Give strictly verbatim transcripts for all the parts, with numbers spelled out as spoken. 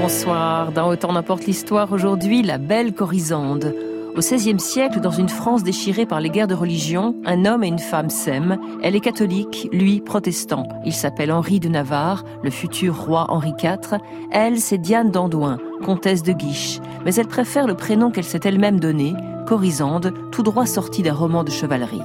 Bonsoir. Dans Autant n'importe l'histoire, aujourd'hui, la belle Corisande. Au seizième siècle, dans une France déchirée par les guerres de religion, un homme et une femme s'aiment. Elle est catholique, lui protestant. Il s'appelle Henri de Navarre, le futur roi Henri quatre. Elle, c'est Diane d'Andoin, comtesse de Guiche. Mais elle préfère le prénom qu'elle s'est elle-même donné, Corisande, tout droit sorti d'un roman de chevalerie.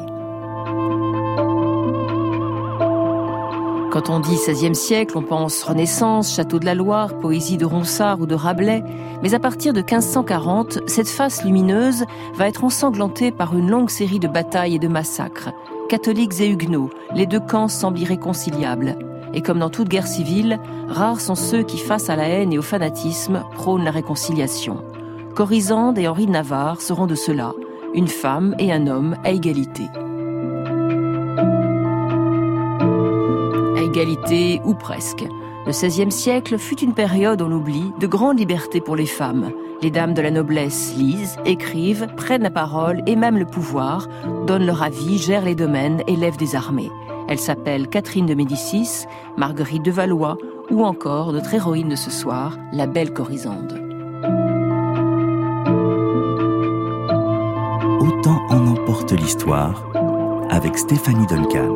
Quand on dit seizième siècle, on pense Renaissance, Château de la Loire, poésie de Ronsard ou de Rabelais. Mais à partir de quinze cent quarante, cette face lumineuse va être ensanglantée par une longue série de batailles et de massacres. Catholiques et huguenots, les deux camps semblent irréconciliables. Et comme dans toute guerre civile, rares sont ceux qui, face à la haine et au fanatisme, prônent la réconciliation. Corisande et Henri de Navarre seront de ceux-là, une femme et un homme à égalité. Égalité ou presque. Le seizième siècle fut une période, on l'oublie, de grande liberté pour les femmes. Les dames de la noblesse lisent, écrivent, prennent la parole et même le pouvoir, donnent leur avis, gèrent les domaines, élèvent des armées. Elles s'appellent Catherine de Médicis, Marguerite de Valois ou encore notre héroïne de ce soir, la belle Corisande. Autant en emporte l'histoire avec Stéphanie Duncan.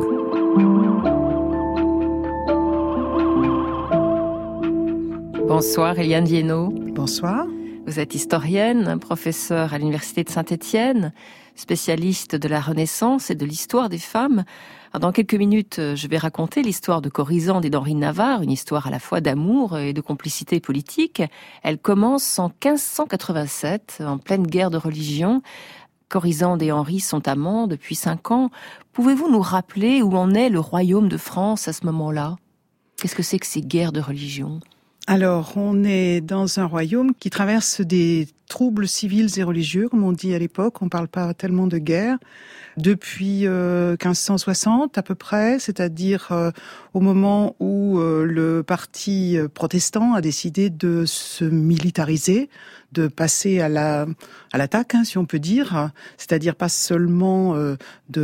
Bonsoir Eliane Viennot. Bonsoir. Vous êtes historienne, professeure à l'université de Saint-Étienne, spécialiste de la Renaissance et de l'histoire des femmes. Alors, dans quelques minutes, je vais raconter l'histoire de Corisande et d'Henri de Navarre, une histoire à la fois d'amour et de complicité politique. Elle commence en quinze cent quatre-vingt-sept, en pleine guerre de religion. Corisande et Henri sont amants depuis cinq ans. Pouvez-vous nous rappeler où en est le royaume de France à ce moment-là ? Qu'est-ce que c'est que ces guerres de religion ? Alors, on est dans un royaume qui traverse des troubles civils et religieux, comme on dit à l'époque. On ne parle pas tellement de guerre. Depuis euh, quinze cent soixante à peu près, c'est-à-dire euh, au moment où euh, le parti protestant a décidé de se militariser, de passer à la à l'attaque, hein, si on peut dire, c'est-à-dire pas seulement euh,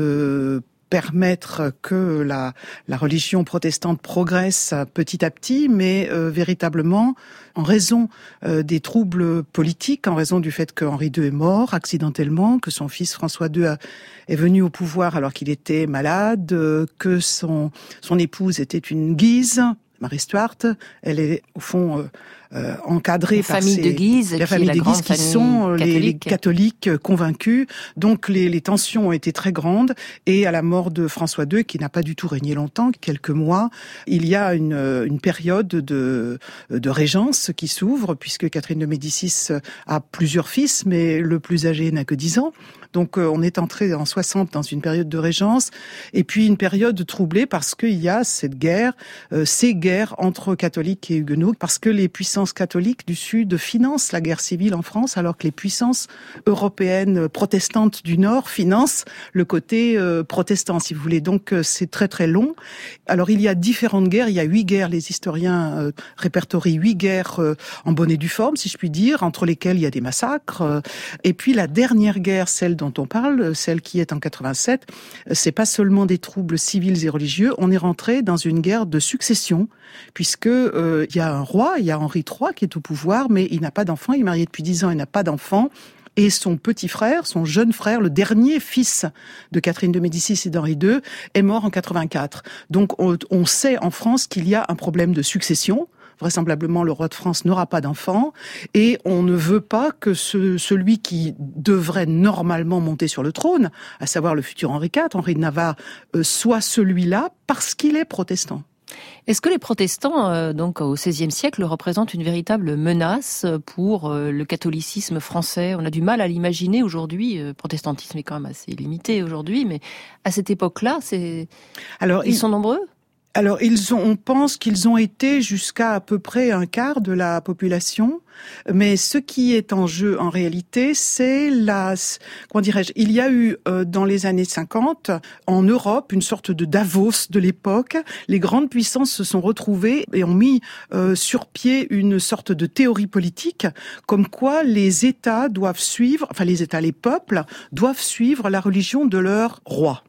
de permettre que la, la religion protestante progresse petit à petit, mais euh, véritablement, en raison euh, des troubles politiques, en raison du fait que Henri deux est mort accidentellement, que son fils François deux a, est venu au pouvoir alors qu'il était malade, euh, que son, son épouse était une Guise, Marie Stuart, elle est au fond euh, euh, encadrée la par famille ces, de Guise, la famille qui, de Guise qui sont euh, les, les catholiques convaincus. Donc les, les tensions ont été très grandes et à la mort de François deux, qui n'a pas du tout régné longtemps, quelques mois, il y a une, une période de, de régence qui s'ouvre puisque Catherine de Médicis a plusieurs fils, mais le plus âgé n'a que dix ans. Donc euh, on est entré en soixante dans une période de régence et puis une période troublée parce qu'il y a cette guerre, euh, ces guerres entre catholiques et huguenots, parce que les puissances catholiques du Sud financent la guerre civile en France, alors que les puissances européennes protestantes du Nord financent le côté euh, protestant, si vous voulez. Donc euh, c'est très très long. Alors il y a différentes guerres, il y a huit guerres, les historiens euh, répertorient huit guerres euh, en bonne et due forme, si je puis dire, entre lesquelles il y a des massacres. Euh, et puis la dernière guerre, celle dont on parle, celle qui est en quatre-vingt-sept, c'est pas seulement des troubles civils et religieux, on est rentré dans une guerre de succession, puisque euh, il y a un roi, il y a Henri trois qui est au pouvoir, mais il n'a pas d'enfant, il est marié depuis dix ans, il n'a pas d'enfant. Et son petit frère, son jeune frère, le dernier fils de Catherine de Médicis et d'Henri deux, est mort en quatre-vingt-quatre. Donc on, on sait en France qu'il y a un problème de succession. Vraisemblablement, le roi de France n'aura pas d'enfant et on ne veut pas que ce, celui qui devrait normalement monter sur le trône, à savoir le futur Henri quatre, Henri de Navarre, euh, soit celui-là parce qu'il est protestant. Est-ce que les protestants, euh, donc au seizième siècle, représentent une véritable menace pour euh, le catholicisme français ? On a du mal à l'imaginer aujourd'hui. Le protestantisme est quand même assez limité aujourd'hui, mais à cette époque-là, c'est... Alors, ils il... sont nombreux ? Alors, ils ont, on pense qu'ils ont été jusqu'à à peu près un quart de la population, mais ce qui est en jeu en réalité, c'est la, comment dirais-je, il y a eu euh, dans les années cinquante en Europe une sorte de Davos de l'époque. Les grandes puissances se sont retrouvées et ont mis euh, sur pied une sorte de théorie politique, comme quoi les États doivent suivre, enfin les États, les peuples doivent suivre la religion de leur roi.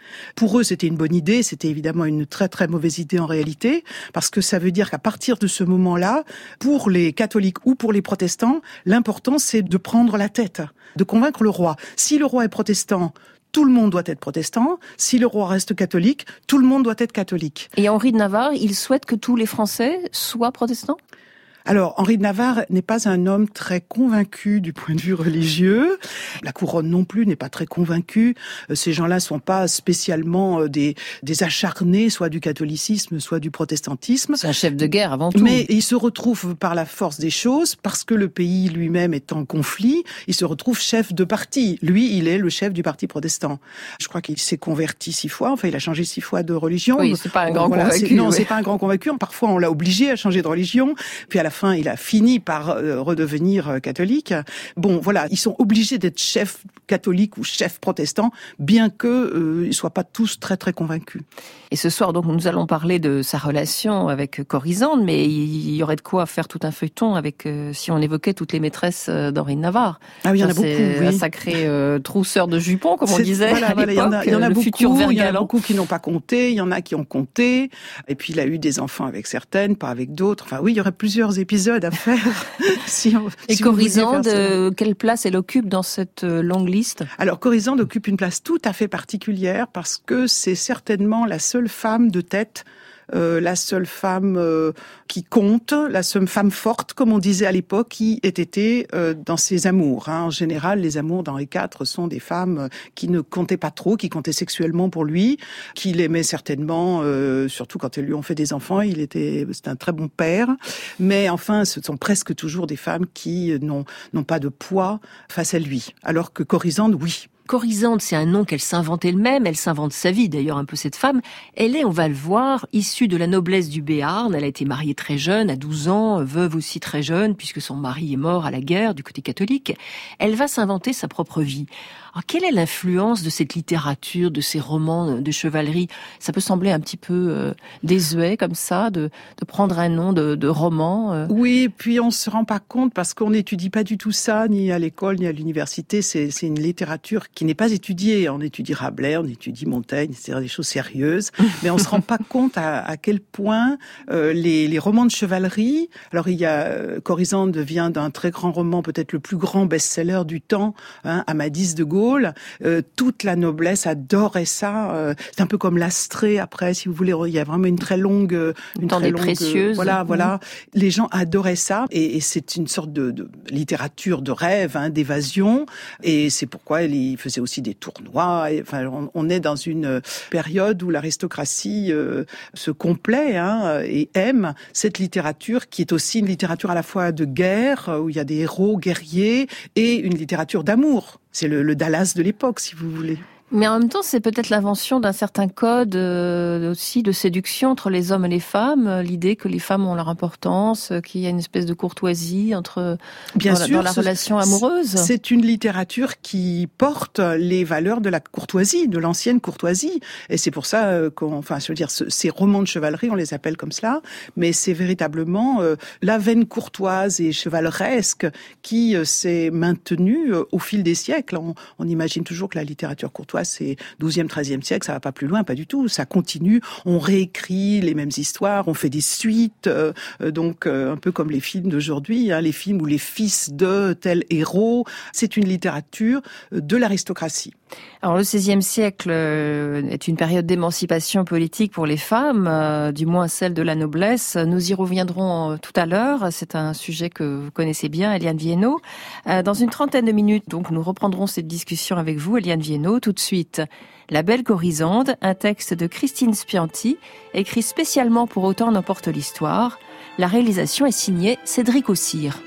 Pour eux, c'était une bonne idée, c'était évidemment une très très mauvaise idée en réalité, parce que ça veut dire qu'à partir de ce moment-là, pour les catholiques ou pour les protestants, l'important c'est de prendre la tête, de convaincre le roi. Si le roi est protestant, tout le monde doit être protestant. Si le roi reste catholique, tout le monde doit être catholique. Et Henri de Navarre, il souhaite que tous les Français soient protestants ? Alors, Henri de Navarre n'est pas un homme très convaincu du point de vue religieux. La couronne non plus n'est pas très convaincue. Ces gens-là sont pas spécialement des, des acharnés, soit du catholicisme, soit du protestantisme. C'est un chef de guerre avant tout. Mais il se retrouve par la force des choses, parce que le pays lui-même est en conflit, il se retrouve chef de parti. Lui, il est le chef du parti protestant. Je crois qu'il s'est converti six fois, enfin il a changé six fois de religion. Oui, c'est pas un grand voilà, convaincu. C'est, non, oui. c'est pas un grand convaincu. Parfois, on l'a obligé à changer de religion. Puis à la fin, il a fini par euh, redevenir euh, catholique. Bon, voilà, ils sont obligés d'être chefs catholiques ou chefs protestants, bien que euh, ils soient pas tous très très convaincus. Et ce soir, donc, nous allons parler de sa relation avec Corisande, mais il y aurait de quoi faire tout un feuilleton avec euh, si on évoquait toutes les maîtresses euh, d'Henri de Navarre. Ah oui, il y en a beaucoup. C'est oui. un sacré euh, trousseur de jupons, comme on c'est, disait voilà, à voilà, l'époque. Il y en a, il y en a le beaucoup. Futur Il y en a galant. beaucoup qui n'ont pas compté. Il y en a qui ont compté. Et puis il a eu des enfants avec certaines, pas avec d'autres. Enfin oui, il y aurait plusieurs épisodes à faire. si on, Et si Corisande, euh, quelle place elle occupe dans cette euh, longue liste ? Alors Corisande occupe une place tout à fait particulière parce que c'est certainement la seule femme de tête, euh, la seule femme euh, qui compte, la seule femme forte, comme on disait à l'époque, qui ait été euh, dans ses amours. Hein. En général, les amours d'Henri quatre sont des femmes qui ne comptaient pas trop, qui comptaient sexuellement pour lui, qu'il aimait certainement, euh, surtout quand elles lui ont fait des enfants. Il était, c'était un très bon père. Mais enfin, ce sont presque toujours des femmes qui n'ont, n'ont pas de poids face à lui. Alors que Corisande, oui. Corisande, c'est un nom qu'elle s'invente elle-même, elle s'invente sa vie d'ailleurs un peu cette femme. Elle est, on va le voir, issue de la noblesse du Béarn, elle a été mariée très jeune, à douze ans, veuve aussi très jeune, puisque son mari est mort à la guerre du côté catholique. Elle va s'inventer sa propre vie. Alors, quelle est l'influence de cette littérature, de ces romans de chevalerie ? Ça peut sembler un petit peu euh, désuet comme ça, de, de prendre un nom de, de roman. Euh. Oui, puis on se rend pas compte parce qu'on n'étudie pas du tout ça, ni à l'école, ni à l'université. C'est, c'est une littérature qui n'est pas étudiée. On étudie Rabelais, on étudie Montaigne, c'est-à-dire des choses sérieuses. Mais on se rend pas compte à, à quel point euh, les, les romans de chevalerie. Alors il y a euh, Corisande vient d'un très grand roman, peut-être le plus grand best-seller du temps, hein, Amadis de Gaulle. Euh, toute la noblesse adorait ça. Euh, c'est un peu comme l'Astrée après, si vous voulez. Il y a vraiment une très longue, une Dans très des longue, précieuses. Voilà, voilà. Mmh. Les gens adoraient ça, et, et c'est une sorte de, de littérature de rêve, hein, d'évasion. Et c'est pourquoi il faisait aussi des tournois. Et, enfin, on, on est dans une période où l'aristocratie euh, se complaît, hein, et aime cette littérature qui est aussi une littérature à la fois de guerre, où il y a des héros guerriers, et une littérature d'amour. C'est le, le Dallas de l'époque, si vous voulez. Mais en même temps, c'est peut-être l'invention d'un certain code euh, aussi de séduction entre les hommes et les femmes, l'idée que les femmes ont leur importance, qu'il y a une espèce de courtoisie entre Bien dans, sûr, dans la relation amoureuse. C'est une littérature qui porte les valeurs de la courtoisie, de l'ancienne courtoisie, et c'est pour ça qu'on, enfin, je veux dire, ces romans de chevalerie, on les appelle comme cela, mais c'est véritablement euh, la veine courtoise et chevaleresque qui euh, s'est maintenue euh, au fil des siècles. On, on imagine toujours que la littérature courtoise c'est douzième, treizième siècle, ça va pas plus loin, pas du tout. Ça continue, on réécrit les mêmes histoires, on fait des suites, euh, donc euh, un peu comme les films d'aujourd'hui, hein, les films où les fils de tel héros. C'est une littérature de l'aristocratie. Alors le seizième siècle est une période d'émancipation politique pour les femmes, euh, du moins celle de la noblesse. Nous y reviendrons tout à l'heure. C'est un sujet que vous connaissez bien, Eliane Viennot. Euh, dans une trentaine de minutes, donc, nous reprendrons cette discussion avec vous, Eliane Viennot. Tout de suite, La Belle Corisande, un texte de Christine Spianti, écrit spécialement pour Autant n'emporte l'histoire. La réalisation est signée Cédric Aussire.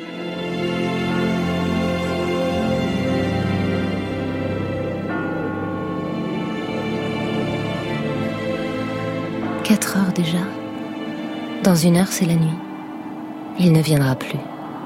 Quatre heures déjà. Dans une heure, c'est la nuit. Il ne viendra plus.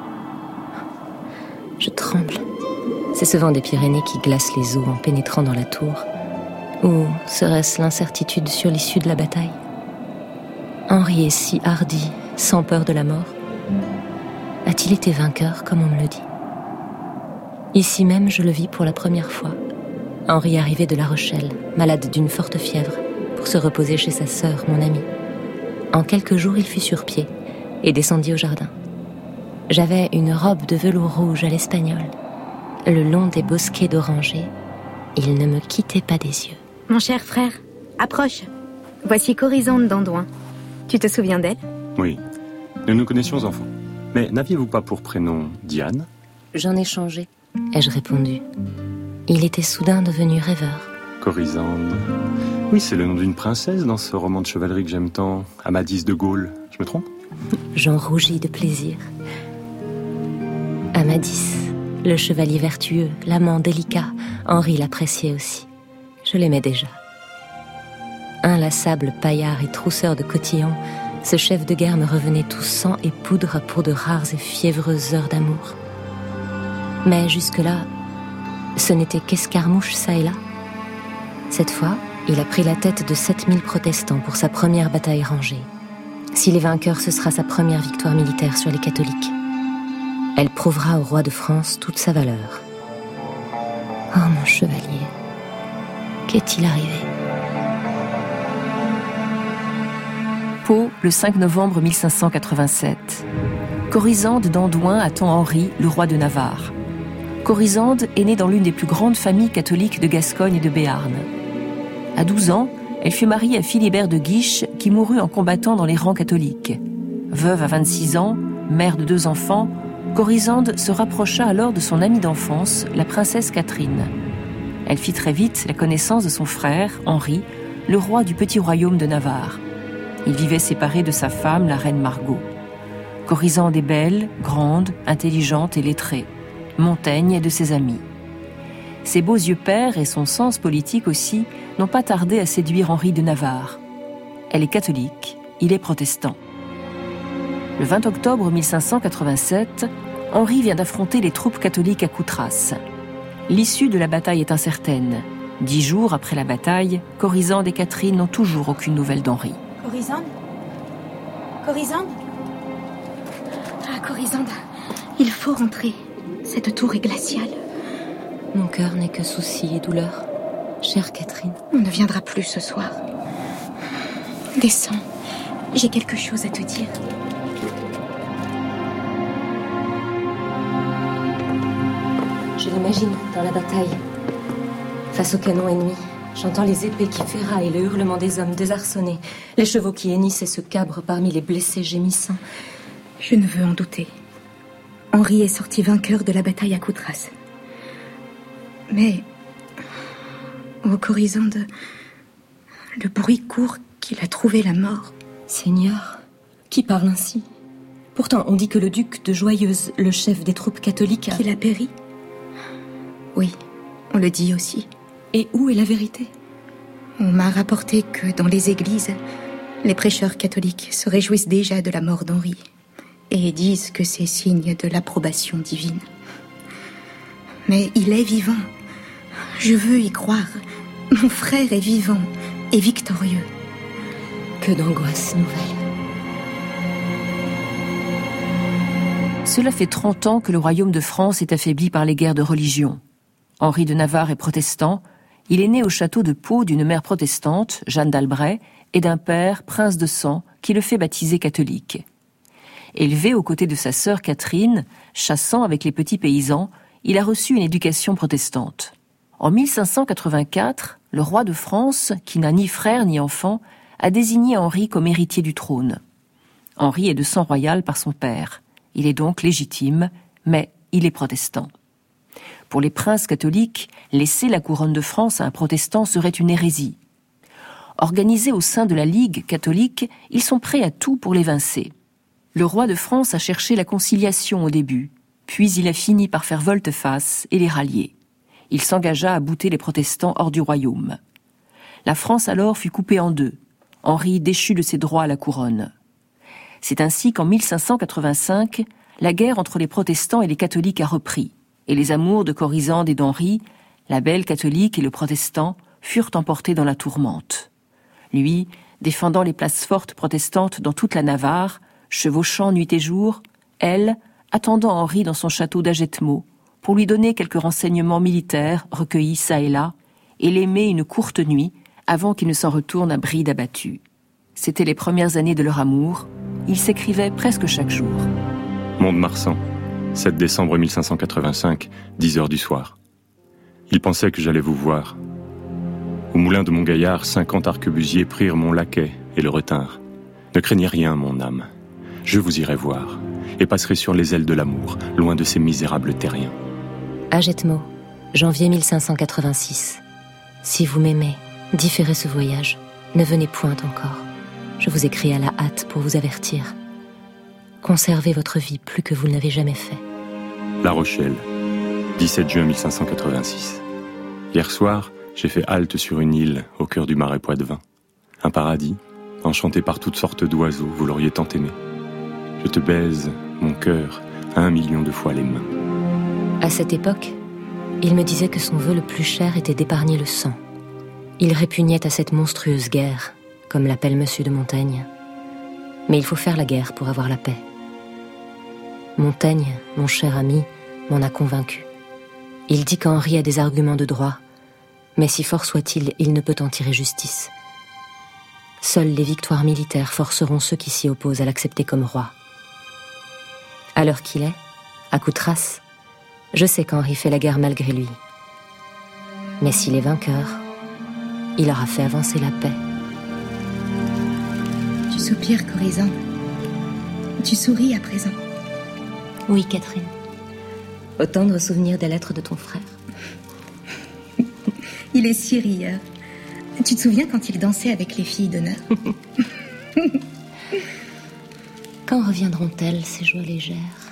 Je tremble. C'est ce vent des Pyrénées qui glace les eaux en pénétrant dans la tour. Ou serait-ce l'incertitude sur l'issue de la bataille ? Henri est si hardi, sans peur de la mort. A-t-il été vainqueur, comme on me le dit ? Ici même, je le vis pour la première fois. Henri arrivait de La Rochelle, malade d'une forte fièvre, pour se reposer chez sa sœur, mon amie. En quelques jours, il fut sur pied et descendit au jardin. J'avais une robe de velours rouge à l'espagnol. Le long des bosquets d'orangers, il ne me quittait pas des yeux. Mon cher frère, approche. Voici Corisande d'Andouin. Tu te souviens d'elle ? Oui, nous nous connaissions enfants. Mais n'aviez-vous pas pour prénom Diane ? J'en ai changé, ai-je répondu. Il était soudain devenu rêveur. Corisande. Oui, c'est le nom d'une princesse dans ce roman de chevalerie que j'aime tant, Amadis de Gaulle. Je me trompe ? J'en rougis de plaisir. Amadis, le chevalier vertueux, l'amant délicat, Henri l'appréciait aussi. Je l'aimais déjà. Inlassable paillard et trousseur de cotillons, ce chef de guerre me revenait tout sang et poudre pour de rares et fiévreuses heures d'amour. Mais jusque-là, ce n'était qu'escarmouche ça et là. Cette fois, il a pris la tête de sept mille protestants pour sa première bataille rangée. S'il est vainqueur, ce sera sa première victoire militaire sur les catholiques. Elle prouvera au roi de France toute sa valeur. Oh mon chevalier, qu'est-il arrivé ? Pau, le cinq novembre mille cinq cent quatre-vingt-sept. Corisande d'Andouin attend Henri, le roi de Navarre. Corisande est née dans l'une des plus grandes familles catholiques de Gascogne et de Béarn. À douze ans, elle fut mariée à Philibert de Guiche, qui mourut en combattant dans les rangs catholiques. Veuve à vingt-six ans, mère de deux enfants, Corisande se rapprocha alors de son amie d'enfance, la princesse Catherine. Elle fit très vite la connaissance de son frère, Henri, le roi du petit royaume de Navarre. Il vivait séparé de sa femme, la reine Margot. Corisande est belle, grande, intelligente et lettrée. Montaigne est de ses amis. Ses beaux yeux pères et son sens politique aussi n'ont pas tardé à séduire Henri de Navarre. Elle est catholique, il est protestant. Le vingt octobre mille cinq cent quatre-vingt-sept, Henri vient d'affronter les troupes catholiques à Coutras. L'issue de la bataille est incertaine. Dix jours après la bataille, Corisande et Catherine n'ont toujours aucune nouvelle d'Henri. Corisande ? Corisande ? Ah, Corisande, il faut rentrer. Cette tour est glaciale. Mon cœur n'est que souci et douleur. Chère Catherine. On ne viendra plus ce soir. Descends. J'ai quelque chose à te dire. Je l'imagine dans la bataille. Face au canon ennemi, j'entends les épées qui ferraillent, le hurlement des hommes désarçonnés, les chevaux qui hennissent et se cabrent parmi les blessés gémissants. Je ne veux en douter. Henri est sorti vainqueur de la bataille à Coutras. Mais, ô Corisande, le bruit court qu'il a trouvé la mort. Seigneur, qui parle ainsi ? Pourtant, on dit que le duc de Joyeuse, le chef des troupes catholiques, a... Qu'il a péri ? Oui, on le dit aussi. Et où est la vérité ? On m'a rapporté que dans les églises, les prêcheurs catholiques se réjouissent déjà de la mort d'Henri et disent que c'est signe de l'approbation divine. Mais il est vivant. Je veux y croire. Mon frère est vivant et victorieux. Que d'angoisse nouvelle. Cela fait trente ans que le royaume de France est affaibli par les guerres de religion. Henri de Navarre est protestant. Il est né au château de Pau d'une mère protestante, Jeanne d'Albret, et d'un père, prince de sang, qui le fait baptiser catholique. Élevé aux côtés de sa sœur Catherine, chassant avec les petits paysans, il a reçu une éducation protestante. En mille cinq cent quatre-vingt-quatre, le roi de France, qui n'a ni frère ni enfant, a désigné Henri comme héritier du trône. Henri est de sang royal par son père. Il est donc légitime, mais il est protestant. Pour les princes catholiques, laisser la couronne de France à un protestant serait une hérésie. Organisés au sein de la Ligue catholique, ils sont prêts à tout pour l'évincer. Le roi de France a cherché la conciliation au début, puis il a fini par faire volte-face et les rallier. Il s'engagea à bouter les protestants hors du royaume. La France alors fut coupée en deux, Henri déchu de ses droits à la couronne. C'est ainsi qu'en mille cinq cent quatre-vingt-cinq, la guerre entre les protestants et les catholiques a repris, et les amours de Corisande et d'Henri, la belle catholique et le protestant, furent emportés dans la tourmente. Lui, défendant les places fortes protestantes dans toute la Navarre, chevauchant nuit et jour, elle, attendant Henri dans son château d'Agetmau, pour lui donner quelques renseignements militaires recueillis çà et là, et l'aimer une courte nuit avant qu'il ne s'en retourne à bride abattue. C'étaient les premières années de leur amour. Ils s'écrivaient presque chaque jour. Mont-de-Marsan, sept décembre mille cinq cent quatre-vingt-cinq, dix heures du soir. Il pensait que j'allais vous voir. Au moulin de Montgaillard, cinquante arquebusiers prirent mon laquais et le retinrent. Ne craignez rien, mon âme. Je vous irai voir et passerai sur les ailes de l'amour, loin de ces misérables terriens. Agetmo, janvier mille cinq cent quatre-vingt-six. Si vous m'aimez, différez ce voyage. Ne venez point encore. Je vous écris à la hâte pour vous avertir. Conservez votre vie plus que vous ne l'avez jamais fait. La Rochelle, dix-sept juin mille cinq cent quatre-vingt-six. Hier soir, j'ai fait halte sur une île au cœur du marais Poitevin. Un paradis, enchanté par toutes sortes d'oiseaux, vous l'auriez tant aimé. Je te baise, mon cœur, un million de fois les mains. À cette époque, il me disait que son vœu le plus cher était d'épargner le sang. Il répugnait à cette monstrueuse guerre, comme l'appelle Monsieur de Montaigne. Mais il faut faire la guerre pour avoir la paix. Montaigne, mon cher ami, m'en a convaincu. Il dit qu'Henri a des arguments de droit, mais si fort soit-il, il ne peut en tirer justice. Seules les victoires militaires forceront ceux qui s'y opposent à l'accepter comme roi. À l'heure qu'il est, à Coutras, je sais qu'Henri fait la guerre malgré lui. Mais s'il est vainqueur, il aura fait avancer la paix. Tu soupires, Corisande. Tu souris à présent. Oui, Catherine. Au tendre souvenir des lettres de ton frère. Il est si rieur. Tu te souviens quand il dansait avec les filles d'honneur? Quand reviendront-elles, ces joies légères?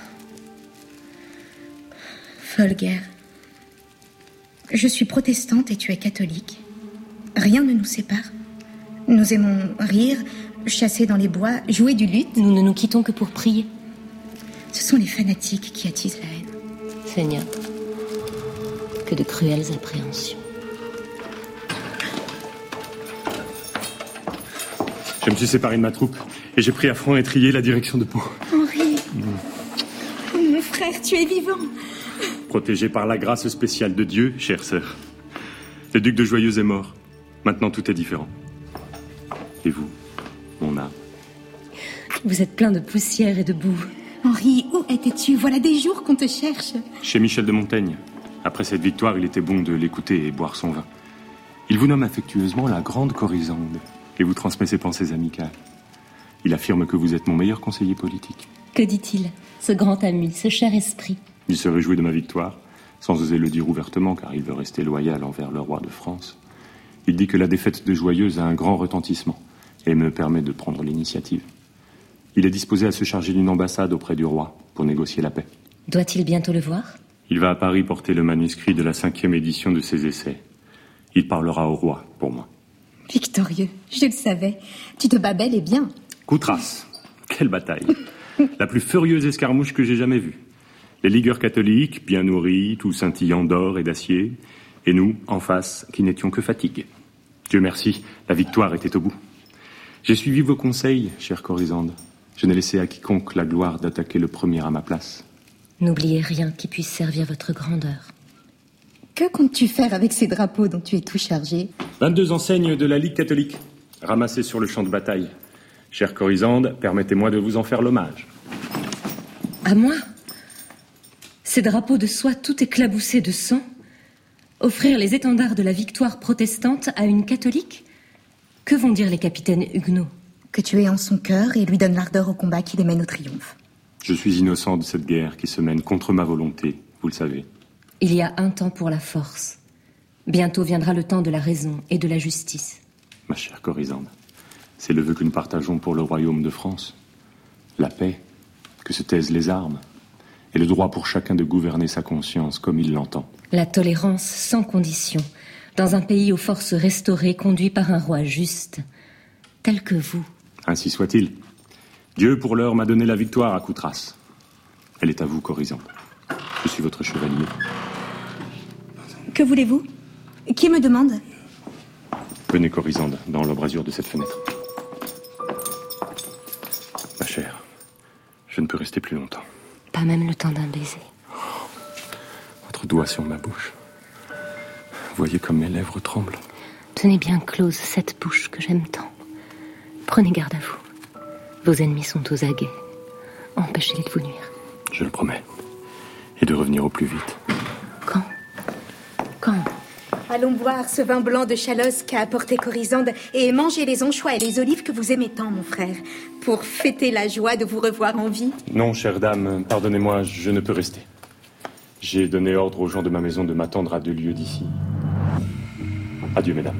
Folle guerre. Je suis protestante et tu es catholique. Rien ne nous sépare. Nous aimons rire, chasser dans les bois, jouer du luth. Nous ne nous quittons que pour prier. Ce sont les fanatiques qui attisent la haine. Seigneur, que de cruelles appréhensions. Je me suis séparé de ma troupe et j'ai pris à front étrier la direction de Pau. Henri, mmh. Oh, mon frère, tu es vivant. Protégé par la grâce spéciale de Dieu, chère sœur. Le duc de Joyeuse est mort. Maintenant, tout est différent. Et vous, mon âme? Vous êtes plein de poussière et de boue. Henri, où étais-tu? Voilà des jours qu'on te cherche. Chez Michel de Montaigne. Après cette victoire, il était bon de l'écouter et boire son vin. Il vous nomme affectueusement la grande Corisande et vous transmet ses pensées amicales. Il affirme que vous êtes mon meilleur conseiller politique. Que dit-il, ce grand ami, ce cher esprit? Il se réjouit de ma victoire, sans oser le dire ouvertement, car il veut rester loyal envers le roi de France. Il dit que la défaite de Joyeuse a un grand retentissement et me permet de prendre l'initiative. Il est disposé à se charger d'une ambassade auprès du roi pour négocier la paix. Doit-il bientôt le voir? Il va à Paris porter le manuscrit de la cinquième édition de ses essais. Il parlera au roi, pour moi. Victorieux, je le savais. Tu te bats bel et bien. Coutras, quelle bataille. La plus furieuse escarmouche que j'ai jamais vue. Les ligueurs catholiques, bien nourris, tout scintillant d'or et d'acier. Et nous, en face, qui n'étions que fatigués. Dieu merci, la victoire était au bout. J'ai suivi vos conseils, chère Corisande. Je n'ai laissé à quiconque la gloire d'attaquer le premier à ma place. N'oubliez rien qui puisse servir votre grandeur. Que comptes-tu faire avec ces drapeaux dont tu es tout chargé? vingt-deux enseignes de la Ligue catholique, ramassées sur le champ de bataille. Chère Corisande, permettez-moi de vous en faire l'hommage. À moi? Ces drapeaux de soie tout éclaboussés de sang? Offrir les étendards de la victoire protestante à une catholique? Que vont dire les capitaines huguenots? Que tu es en son cœur et lui donne l'ardeur au combat qui les mène au triomphe. Je suis innocent de cette guerre qui se mène contre ma volonté, vous le savez. Il y a un temps pour la force. Bientôt viendra le temps de la raison et de la justice. Ma chère Corisande, c'est le vœu que nous partageons pour le royaume de France. La paix, que se taisent les armes, et le droit pour chacun de gouverner sa conscience comme il l'entend. La tolérance sans condition, dans un pays aux forces restaurées, conduit par un roi juste, tel que vous. Ainsi soit-il. Dieu, pour l'heure, m'a donné la victoire à Coutras. Elle est à vous, Corisande. Je suis votre chevalier. Que voulez-vous? Qui me demande? Venez, Corisande, dans l'embrasure de cette fenêtre. Ma chère, je ne peux rester plus longtemps. Pas même le temps d'un baiser. Votre doigt sur ma bouche. voyez comme mes lèvres tremblent. Tenez bien close cette bouche que j'aime tant. Prenez garde à vous. Vos ennemis sont aux aguets. Empêchez-les de vous nuire. Je le promets. Et de revenir au plus vite. Quand Quand Allons boire ce vin blanc de Chalosse qu'a apporté Corisande et manger les anchois et les olives que vous aimez tant, mon frère, pour fêter la joie de vous revoir en vie. Non, chère dame, pardonnez-moi, je ne peux rester. J'ai donné ordre aux gens de ma maison de m'attendre à deux lieues d'ici. Adieu, mesdames.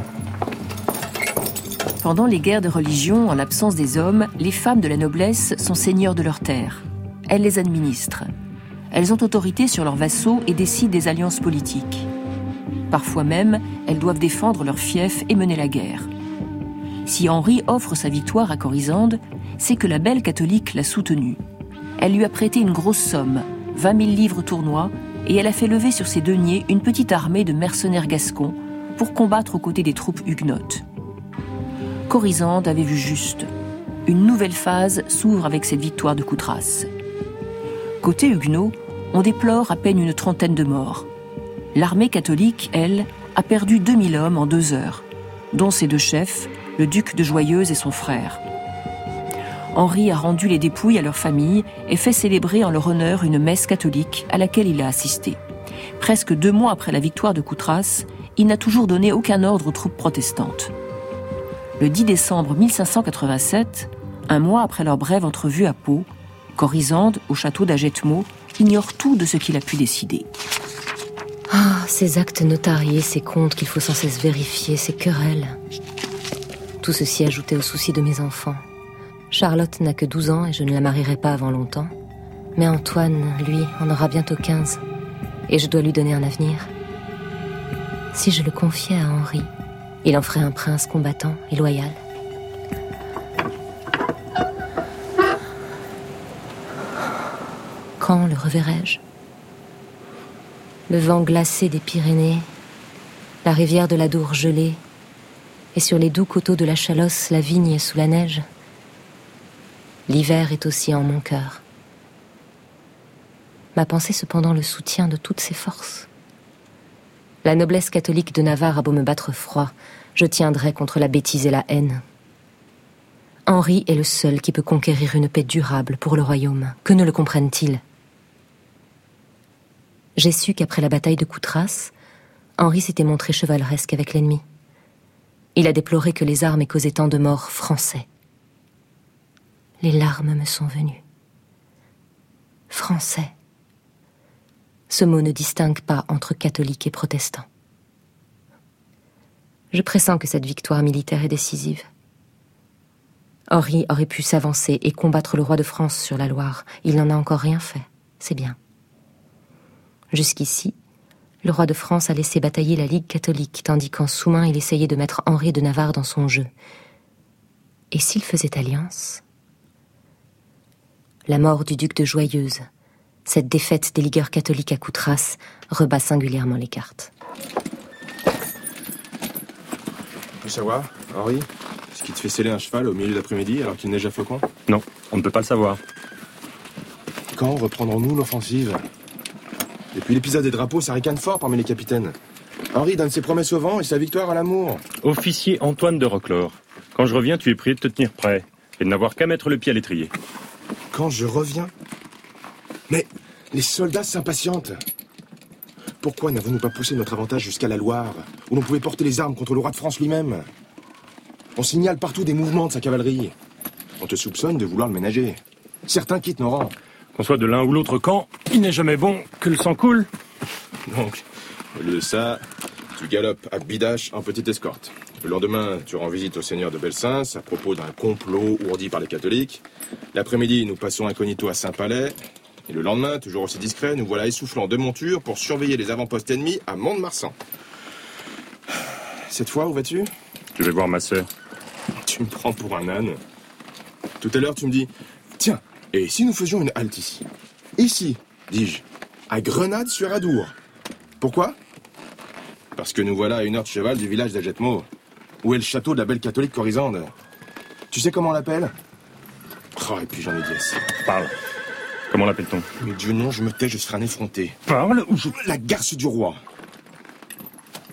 Pendant les guerres de religion, en l'absence des hommes, les femmes de la noblesse sont seigneurs de leurs terres. Elles les administrent. Elles ont autorité sur leurs vassaux et décident des alliances politiques. Parfois même, elles doivent défendre leurs fiefs et mener la guerre. Si Henri offre sa victoire à Corisande, c'est que la belle catholique l'a soutenue. Elle lui a prêté une grosse somme, vingt mille livres tournois, et elle a fait lever sur ses deniers une petite armée de mercenaires gascons pour combattre aux côtés des troupes huguenotes. Corisande avait vu juste. Une nouvelle phase s'ouvre avec cette victoire de Coutras. Côté huguenot, on déplore à peine une trentaine de morts. L'armée catholique, elle, a perdu deux mille hommes en deux heures, dont ses deux chefs, le duc de Joyeuse et son frère. Henri a rendu les dépouilles à leurs familles et fait célébrer en leur honneur une messe catholique à laquelle il a assisté. Presque deux mois après la victoire de Coutras, il n'a toujours donné aucun ordre aux troupes protestantes. Le dix décembre mille cinq cent quatre-vingt-sept, un mois après leur brève entrevue à Pau, Corisande, au château d'Agetmau, ignore tout de ce qu'il a pu décider. Ah, ces actes notariés, ces comptes qu'il faut sans cesse vérifier, ces querelles. Tout ceci ajouté aux soucis de mes enfants. Charlotte n'a que douze ans et je ne la marierai pas avant longtemps. Mais Antoine, lui, en aura bientôt quinze. Et je dois lui donner un avenir. Si je le confiais à Henri, il en ferait un prince combattant et loyal. Quand le reverrai-je ? Le vent glacé des Pyrénées, la rivière de la Dour gelée, et sur les doux coteaux de la Chalosse, la vigne sous la neige. L'hiver est aussi en mon cœur. Ma pensée cependant le soutient de toutes ses forces. La noblesse catholique de Navarre a beau me battre froid, je tiendrai contre la bêtise et la haine. Henri est le seul qui peut conquérir une paix durable pour le royaume. Que ne le comprennent-ils ? J'ai su qu'après la bataille de Coutras, Henri s'était montré chevaleresque avec l'ennemi. Il a déploré que les armes aient causé tant de morts français. Les larmes me sont venues. Français. Ce mot ne distingue pas entre catholiques et protestants. Je pressens que cette victoire militaire est décisive. Henri aurait pu s'avancer et combattre le roi de France sur la Loire. Il n'en a encore rien fait. C'est bien. Jusqu'ici, le roi de France a laissé batailler la Ligue catholique, tandis qu'en sous-main, il essayait de mettre Henri de Navarre dans son jeu. Et s'il faisait alliance ? La mort du duc de Joyeuse, cette défaite des ligueurs catholiques à Coutras, rebat singulièrement les cartes. On peut savoir, Henri, ce qui te fait sceller un cheval au milieu d'après-midi alors qu'il neige à flocons ? Non, on ne peut pas le savoir. Quand reprendrons-nous l'offensive ? Depuis l'épisode des drapeaux, ça ricane fort parmi les capitaines. Henri donne ses promesses au vent et sa victoire à l'amour. Officier Antoine de Roquelaure, quand je reviens, tu es prié de te tenir prêt et de n'avoir qu'à mettre le pied à l'étrier. Quand je reviens ? Mais les soldats s'impatientent. Pourquoi n'avons-nous pas poussé notre avantage jusqu'à la Loire, où l'on pouvait porter les armes contre le roi de France lui-même ? On signale partout des mouvements de sa cavalerie. On te soupçonne de vouloir le ménager. Certains quittent nos rangs. Qu'on soit de l'un ou l'autre camp, il n'est jamais bon que le sang coule. Donc, au lieu de ça, tu galopes à Bidache en petite escorte. Le lendemain, tu rends visite au seigneur de Belsains à propos d'un complot ourdi par les catholiques. L'après-midi, nous passons incognito à Saint-Palais. Et le lendemain, toujours aussi discret, nous voilà essoufflant de monture pour surveiller les avant-postes ennemis à Mont-de-Marsan. Cette fois, où vas-tu ? Je vais voir ma sœur. Tu me prends pour un âne. Tout à l'heure, tu me dis, tiens, et si nous faisions une halte ici ? Ici, dis-je, à Grenade-sur-Adour. Pourquoi ? Parce que nous voilà à une heure de cheval du village d'Agetmau, où est le château de la belle catholique Corisande. Tu sais comment on l'appelle ? Oh, et puis j'en ai dit assez. Parle. Comment l'appelle-t-on ? Mais Dieu non, je me tais, je serai un effronté. Parle ou je... La garce du roi.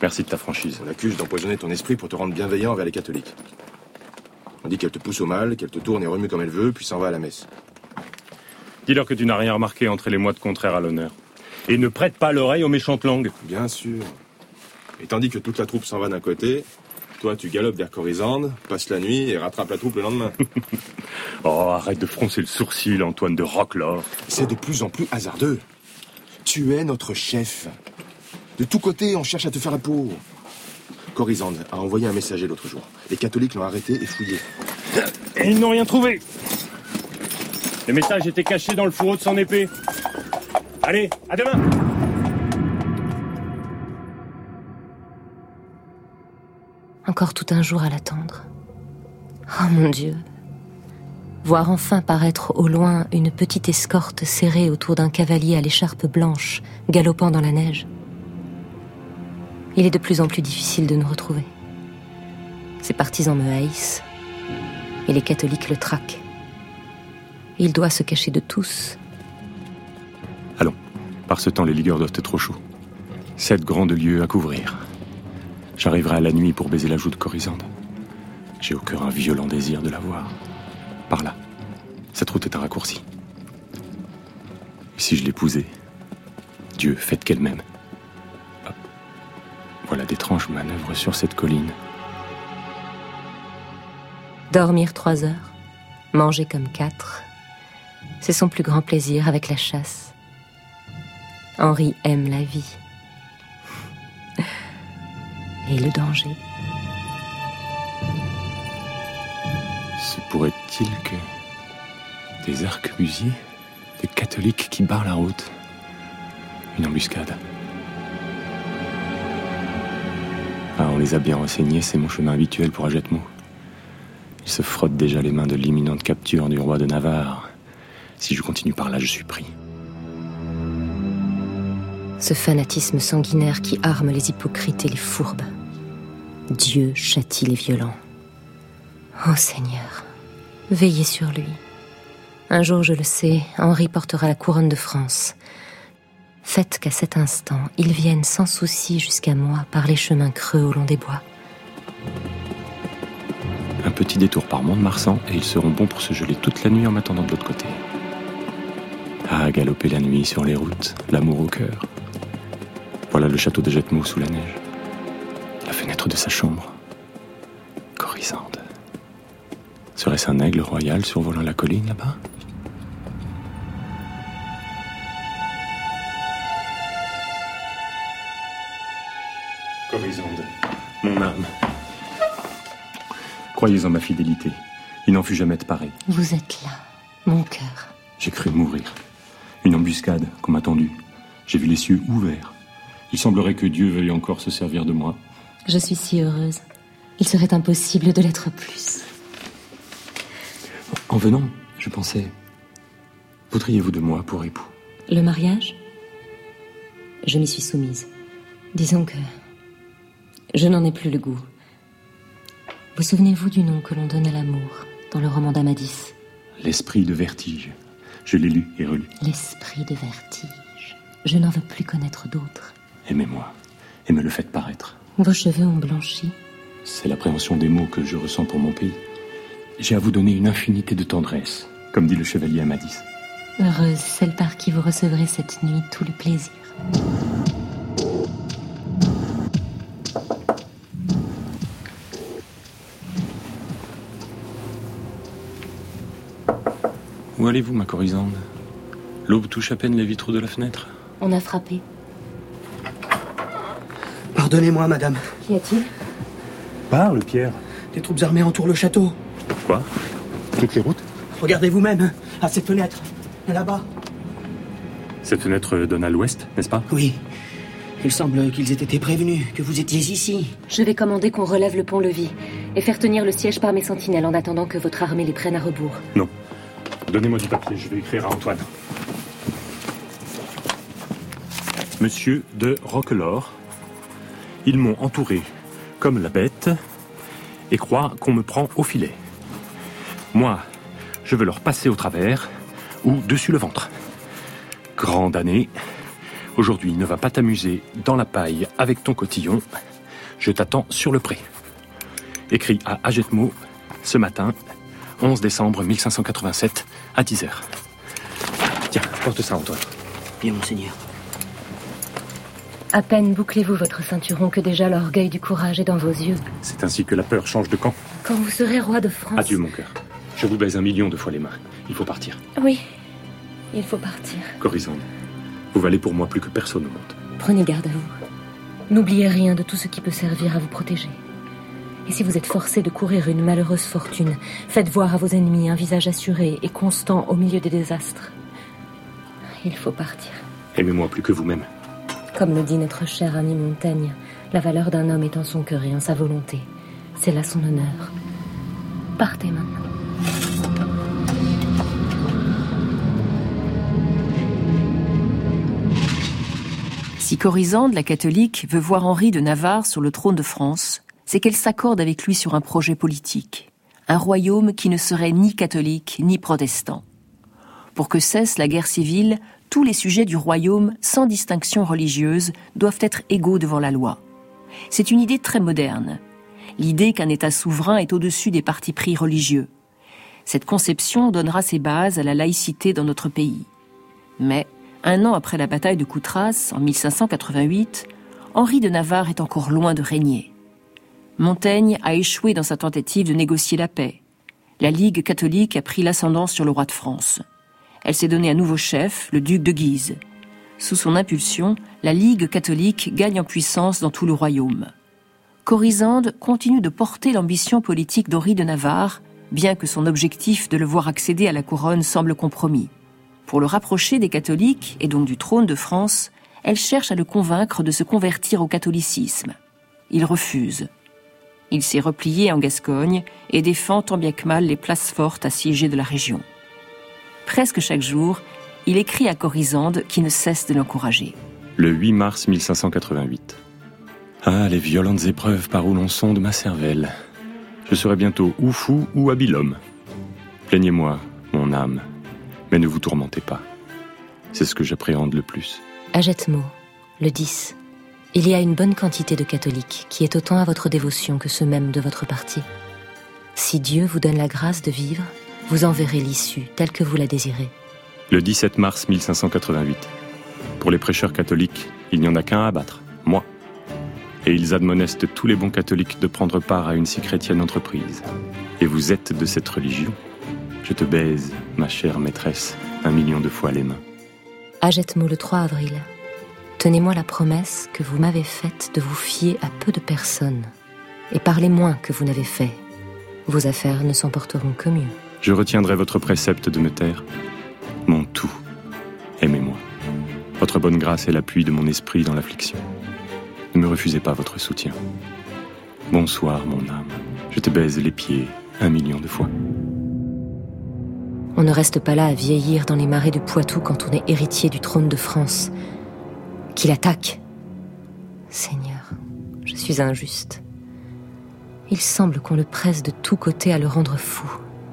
Merci de ta franchise. On accuse d'empoisonner ton esprit pour te rendre bienveillant envers les catholiques. On dit qu'elle te pousse au mal, qu'elle te tourne et remue comme elle veut, puis s'en va à la messe. Dis-leur que tu n'as rien remarqué entre les mois de contraire à l'honneur. Et ne prête pas l'oreille aux méchantes langues. Bien sûr. Et tandis que toute la troupe s'en va d'un côté, toi tu galopes vers Corisande, passes la nuit et rattrapes la troupe le lendemain. Oh, arrête de froncer le sourcil, Antoine de Roquelaure. C'est de plus en plus hasardeux. Tu es notre chef. De tous côtés, on cherche à te faire la peau. Corisande a envoyé un messager l'autre jour. Les catholiques l'ont arrêté et fouillé. Et ils n'ont rien trouvé. Le message était caché dans le fourreau de son épée. Allez, à demain. Encore tout un jour à l'attendre. Oh mon Dieu. Voir enfin paraître au loin une petite escorte serrée autour d'un cavalier à l'écharpe blanche, galopant dans la neige. Il est de plus en plus difficile de nous retrouver. Ses partisans me haïssent, et les catholiques le traquent. Il doit se cacher de tous. Allons, par ce temps les ligueurs doivent être trop chauds. Sept grands lieues à couvrir. J'arriverai à la nuit pour baiser la joue de Corisande. J'ai au cœur un violent désir de la voir. Par là. Cette route est un raccourci. Et si je l'épousais, Dieu, faites qu'elle m'aime. Hop. Voilà d'étranges manœuvres sur cette colline. Dormir trois heures, manger comme quatre, c'est son plus grand plaisir avec la chasse. Henri aime la vie. Et le danger. Se pourrait-il que des arquebusiers, des catholiques qui barrent la route, une embuscade? Ah, on les a bien renseignés, c'est mon chemin habituel pour Agetmou. Ils se frottent déjà les mains de l'imminente capture du roi de Navarre. Si je continue par là, je suis pris. Ce fanatisme sanguinaire qui arme les hypocrites et les fourbes. Dieu châtie les violents. Oh Seigneur, veillez sur lui. Un jour, je le sais, Henri portera la couronne de France. Faites qu'à cet instant, il vienne sans souci jusqu'à moi par les chemins creux au long des bois. Un petit détour par Mont-de-Marsan et ils seront bons pour se geler toute la nuit en m'attendant de l'autre côté. Ah, galoper la nuit sur les routes, l'amour au cœur. Voilà le château d'Agetmou sous la neige. La fenêtre de sa chambre. Corisande. Serait-ce un aigle royal survolant la colline là-bas ? Corisande, mon âme. Croyez en ma fidélité. Il n'en fut jamais de pareil. Vous êtes là, mon cœur. J'ai cru mourir. Une embuscade qu'on m'a tendue. J'ai vu les cieux ouverts. Il semblerait que Dieu veuille encore se servir de moi. Je suis si heureuse. Il serait impossible de l'être plus. En venant, je pensais... Voudriez-vous de moi pour époux ? Le mariage ? Je m'y suis soumise. Disons que... je n'en ai plus le goût. Vous souvenez-vous du nom que l'on donne à l'amour dans le roman d'Amadis ? L'esprit de vertige. Je l'ai lu et relu. L'esprit de vertige. Je n'en veux plus connaître d'autres. Aimez-moi et me le faites paraître. Vos cheveux ont blanchi. C'est l'appréhension des mots que je ressens pour mon pays. J'ai à vous donner une infinité de tendresse, comme dit le chevalier Amadis. Heureuse celle par qui vous recevrez cette nuit tout le plaisir. Où allez-vous, ma Corisande ? L'aube touche à peine les vitraux de la fenêtre. On a frappé. Pardonnez-moi, madame. Qu'y a-t-il ? Parle, Pierre. Des troupes armées entourent le château. Quoi ? Toutes les routes ? Regardez vous-même, à cette fenêtre. Là-bas. Cette fenêtre donne à l'ouest, n'est-ce pas ? Oui. Il semble qu'ils aient été prévenus, que vous étiez ici. Je vais commander qu'on relève le pont-levis et faire tenir le siège par mes sentinelles en attendant que votre armée les prenne à rebours. Non. Donnez-moi du papier, je vais écrire à Antoine. Monsieur de Roquelaure, ils m'ont entouré comme la bête et croient qu'on me prend au filet. Moi, je veux leur passer au travers ou dessus le ventre. Grand damné, aujourd'hui ne va pas t'amuser dans la paille avec ton cotillon. Je t'attends sur le pré. Écrit à Agetmo ce matin, onze décembre mille cinq cent quatre-vingt-sept, à dix heures. Tiens, porte ça, Antoine. Bien, monseigneur. À peine bouclez-vous votre ceinturon que déjà l'orgueil du courage est dans vos yeux. C'est ainsi que la peur change de camp. Quand vous serez roi de France... Adieu, mon cœur. Je vous baise un million de fois les mains. Il faut partir. Oui, il faut partir. Corisande, vous valez pour moi plus que personne au monde. Prenez garde à vous. N'oubliez rien de tout ce qui peut servir à vous protéger. Et si vous êtes forcé de courir une malheureuse fortune, faites voir à vos ennemis un visage assuré et constant au milieu des désastres. Il faut partir. Aimez-moi plus que vous-même. Comme le dit notre cher ami Montaigne, la valeur d'un homme est en son cœur et en sa volonté. C'est là son honneur. Partez maintenant. Si Corisande, la catholique, veut voir Henri de Navarre sur le trône de France, c'est qu'elle s'accorde avec lui sur un projet politique, un royaume qui ne serait ni catholique ni protestant. Pour que cesse la guerre civile, tous les sujets du royaume, sans distinction religieuse, doivent être égaux devant la loi. C'est une idée très moderne, l'idée qu'un État souverain est au-dessus des partis pris religieux. Cette conception donnera ses bases à la laïcité dans notre pays. Mais, un an après la bataille de Coutras, en mille cinq cent quatre-vingt-huit, Henri de Navarre est encore loin de régner. Montaigne a échoué dans sa tentative de négocier la paix. La Ligue catholique a pris l'ascendant sur le roi de France. Elle s'est donné un nouveau chef, le duc de Guise. Sous son impulsion, la Ligue catholique gagne en puissance dans tout le royaume. Corisande continue de porter l'ambition politique d'Henri de Navarre, bien que son objectif de le voir accéder à la couronne semble compromis. Pour le rapprocher des catholiques, et donc du trône de France, elle cherche à le convaincre de se convertir au catholicisme. Il refuse. Il s'est replié en Gascogne et défend tant bien que mal les places fortes assiégées de la région. Presque chaque jour, il écrit à Corisande qui ne cesse de l'encourager. Le huit mars mille cinq cent quatre-vingt-huit. Ah, les violentes épreuves par où l'on sonde ma cervelle. Je serai bientôt ou fou ou habile homme. Plaignez-moi, mon âme, mais ne vous tourmentez pas. C'est ce que j'appréhende le plus. Agetmo, le dix. Il y a une bonne quantité de catholiques qui est autant à votre dévotion que ceux mêmes de votre parti. Si Dieu vous donne la grâce de vivre, vous en verrez l'issue telle que vous la désirez. Le dix-sept mars mille cinq cent quatre-vingt-huit. Pour les prêcheurs catholiques, il n'y en a qu'un à abattre, moi. Et ils admonestent tous les bons catholiques de prendre part à une si chrétienne entreprise. Et vous êtes de cette religion. Je te baise, ma chère maîtresse, un million de fois les mains. Agetmo le trois avril. Tenez-moi la promesse que vous m'avez faite de vous fier à peu de personnes. Et parlez moins que vous n'avez fait. Vos affaires ne s'en porteront que mieux. Je retiendrai votre précepte de me taire. Mon tout, aimez-moi. Votre bonne grâce est l'appui de mon esprit dans l'affliction. Ne me refusez pas votre soutien. Bonsoir, mon âme. Je te baise les pieds un million de fois. On ne reste pas là à vieillir dans les marais du Poitou quand on est héritier du trône de France. Qu'il attaque. Seigneur, je suis injuste. Il semble qu'on le presse de tous côtés à le rendre fou.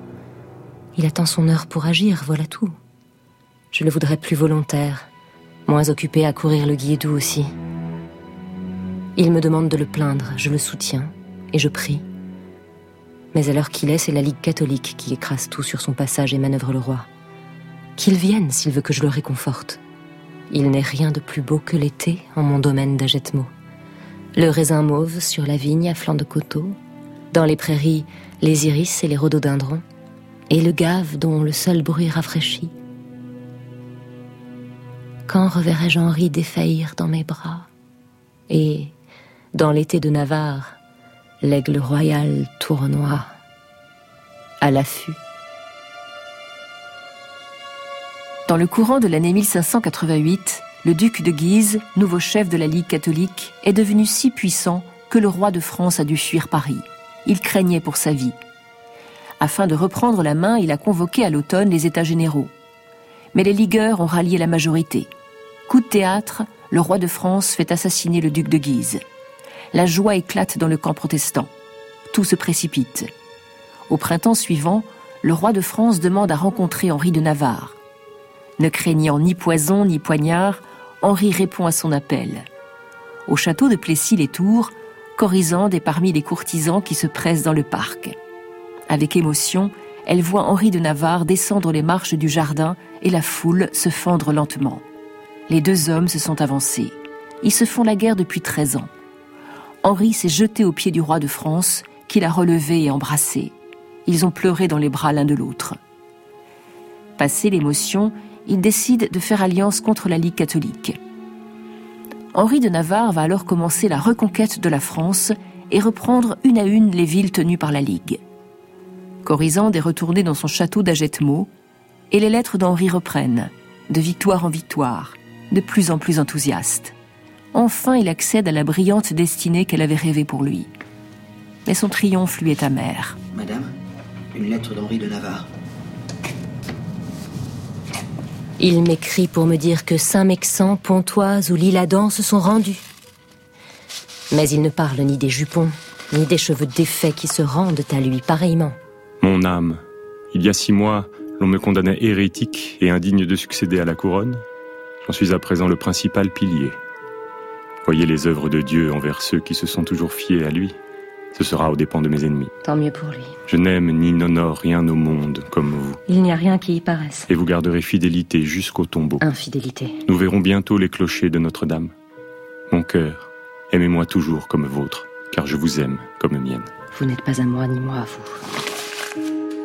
Il attend son heure pour agir, voilà tout. Je le voudrais plus volontaire, moins occupé à courir le Guédou aussi. Il me demande de le plaindre, je le soutiens, et je prie. Mais à l'heure qu'il est, c'est la Ligue catholique qui écrase tout sur son passage et manœuvre le roi. Qu'il vienne s'il veut que je le réconforte. Il n'est rien de plus beau que l'été en mon domaine d'Agetmo. Le raisin mauve sur la vigne à flanc de coteau, dans les prairies, les iris et les rhododendrons, et le gave dont le seul bruit rafraîchit. Quand reverrai-je Henri défaillir dans mes bras? Et, dans l'été de Navarre, l'aigle royal tournoie à l'affût. Dans le courant de l'année mille cinq cent quatre-vingt-huit, le duc de Guise, nouveau chef de la Ligue catholique, est devenu si puissant que le roi de France a dû fuir Paris. Il craignait pour sa vie. Afin de reprendre la main, il a convoqué à l'automne les États généraux. Mais les ligueurs ont rallié la majorité. Coup de théâtre, le roi de France fait assassiner le duc de Guise. La joie éclate dans le camp protestant. Tout se précipite. Au printemps suivant, le roi de France demande à rencontrer Henri de Navarre. Ne craignant ni poison ni poignard, Henri répond à son appel. Au château de Plessis-les-Tours, Corisande est parmi les courtisans qui se pressent dans le parc. Avec émotion, elle voit Henri de Navarre descendre les marches du jardin et la foule se fendre lentement. Les deux hommes se sont avancés. Ils se font la guerre depuis treize ans. Henri s'est jeté aux pieds du roi de France, qui l'a relevé et embrassé. Ils ont pleuré dans les bras l'un de l'autre. Passé l'émotion, ils décident de faire alliance contre la Ligue catholique. Henri de Navarre va alors commencer la reconquête de la France et reprendre une à une les villes tenues par la Ligue. Corisande est retournée dans son château d'Agetmau et les lettres d'Henri reprennent, de victoire en victoire, de plus en plus enthousiaste. Enfin, il accède à la brillante destinée qu'elle avait rêvée pour lui. Mais son triomphe lui est amer. Madame, une lettre d'Henri de Navarre. Il m'écrit pour me dire que Saint-Mexan, Pontoise ou l'Isle-Adam se sont rendus. Mais il ne parle ni des jupons, ni des cheveux défaits qui se rendent à lui pareillement. Mon âme, il y a six mois, l'on me condamnait hérétique et indigne de succéder à la couronne. J'en suis à présent le principal pilier. Voyez les œuvres de Dieu envers ceux qui se sont toujours fiés à lui. Ce sera aux dépens de mes ennemis. Tant mieux pour lui. Je n'aime ni n'honore rien au monde comme vous. Il n'y a rien qui y paraisse. Et vous garderez fidélité jusqu'au tombeau. Infidélité. Nous verrons bientôt les clochers de Notre-Dame. Mon cœur, aimez-moi toujours comme vôtre, car je vous aime comme mienne. Vous n'êtes pas à moi, ni moi à vous.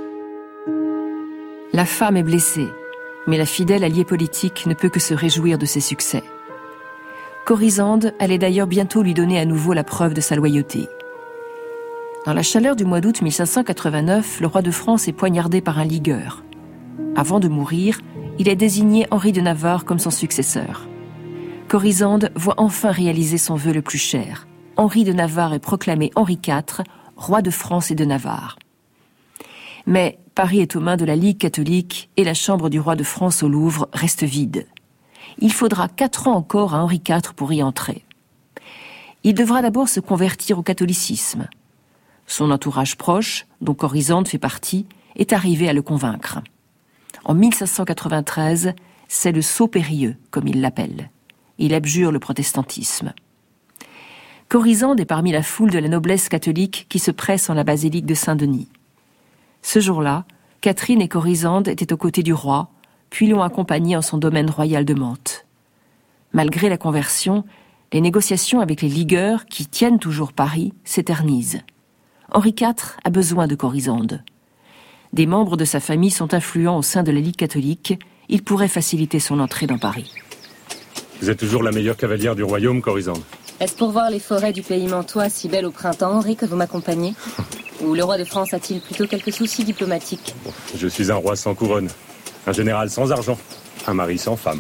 La femme est blessée, mais la fidèle alliée politique ne peut que se réjouir de ses succès. Corisande allait d'ailleurs bientôt lui donner à nouveau la preuve de sa loyauté. Dans la chaleur du mois d'août mille cinq cent quatre-vingt-neuf, le roi de France est poignardé par un ligueur. Avant de mourir, il a désigné Henri de Navarre comme son successeur. Corisande voit enfin réaliser son vœu le plus cher. Henri de Navarre est proclamé Henri quatre, roi de France et de Navarre. Mais Paris est aux mains de la Ligue catholique et la chambre du roi de France au Louvre reste vide. Il faudra quatre ans encore à Henri quatre pour y entrer. Il devra d'abord se convertir au catholicisme. Son entourage proche, dont Corisande fait partie, est arrivé à le convaincre. En mille cinq cent quatre-vingt-treize, c'est le saut périlleux, comme il l'appelle. Il abjure le protestantisme. Corisande est parmi la foule de la noblesse catholique qui se presse en la basilique de Saint-Denis. Ce jour-là, Catherine et Corisande étaient aux côtés du roi, puis l'ont accompagné en son domaine royal de Mantes. Malgré la conversion, les négociations avec les ligueurs, qui tiennent toujours Paris, s'éternisent. Henri quatre a besoin de Corisande. Des membres de sa famille sont influents au sein de la Ligue catholique. Il pourrait faciliter son entrée dans Paris. Vous êtes toujours la meilleure cavalière du royaume, Corisande. Est-ce pour voir les forêts du pays mantois si belles au printemps, Henri, que vous m'accompagnez? Ou le roi de France a-t-il plutôt quelques soucis diplomatiques? Je suis un roi sans couronne, un général sans argent, un mari sans femme.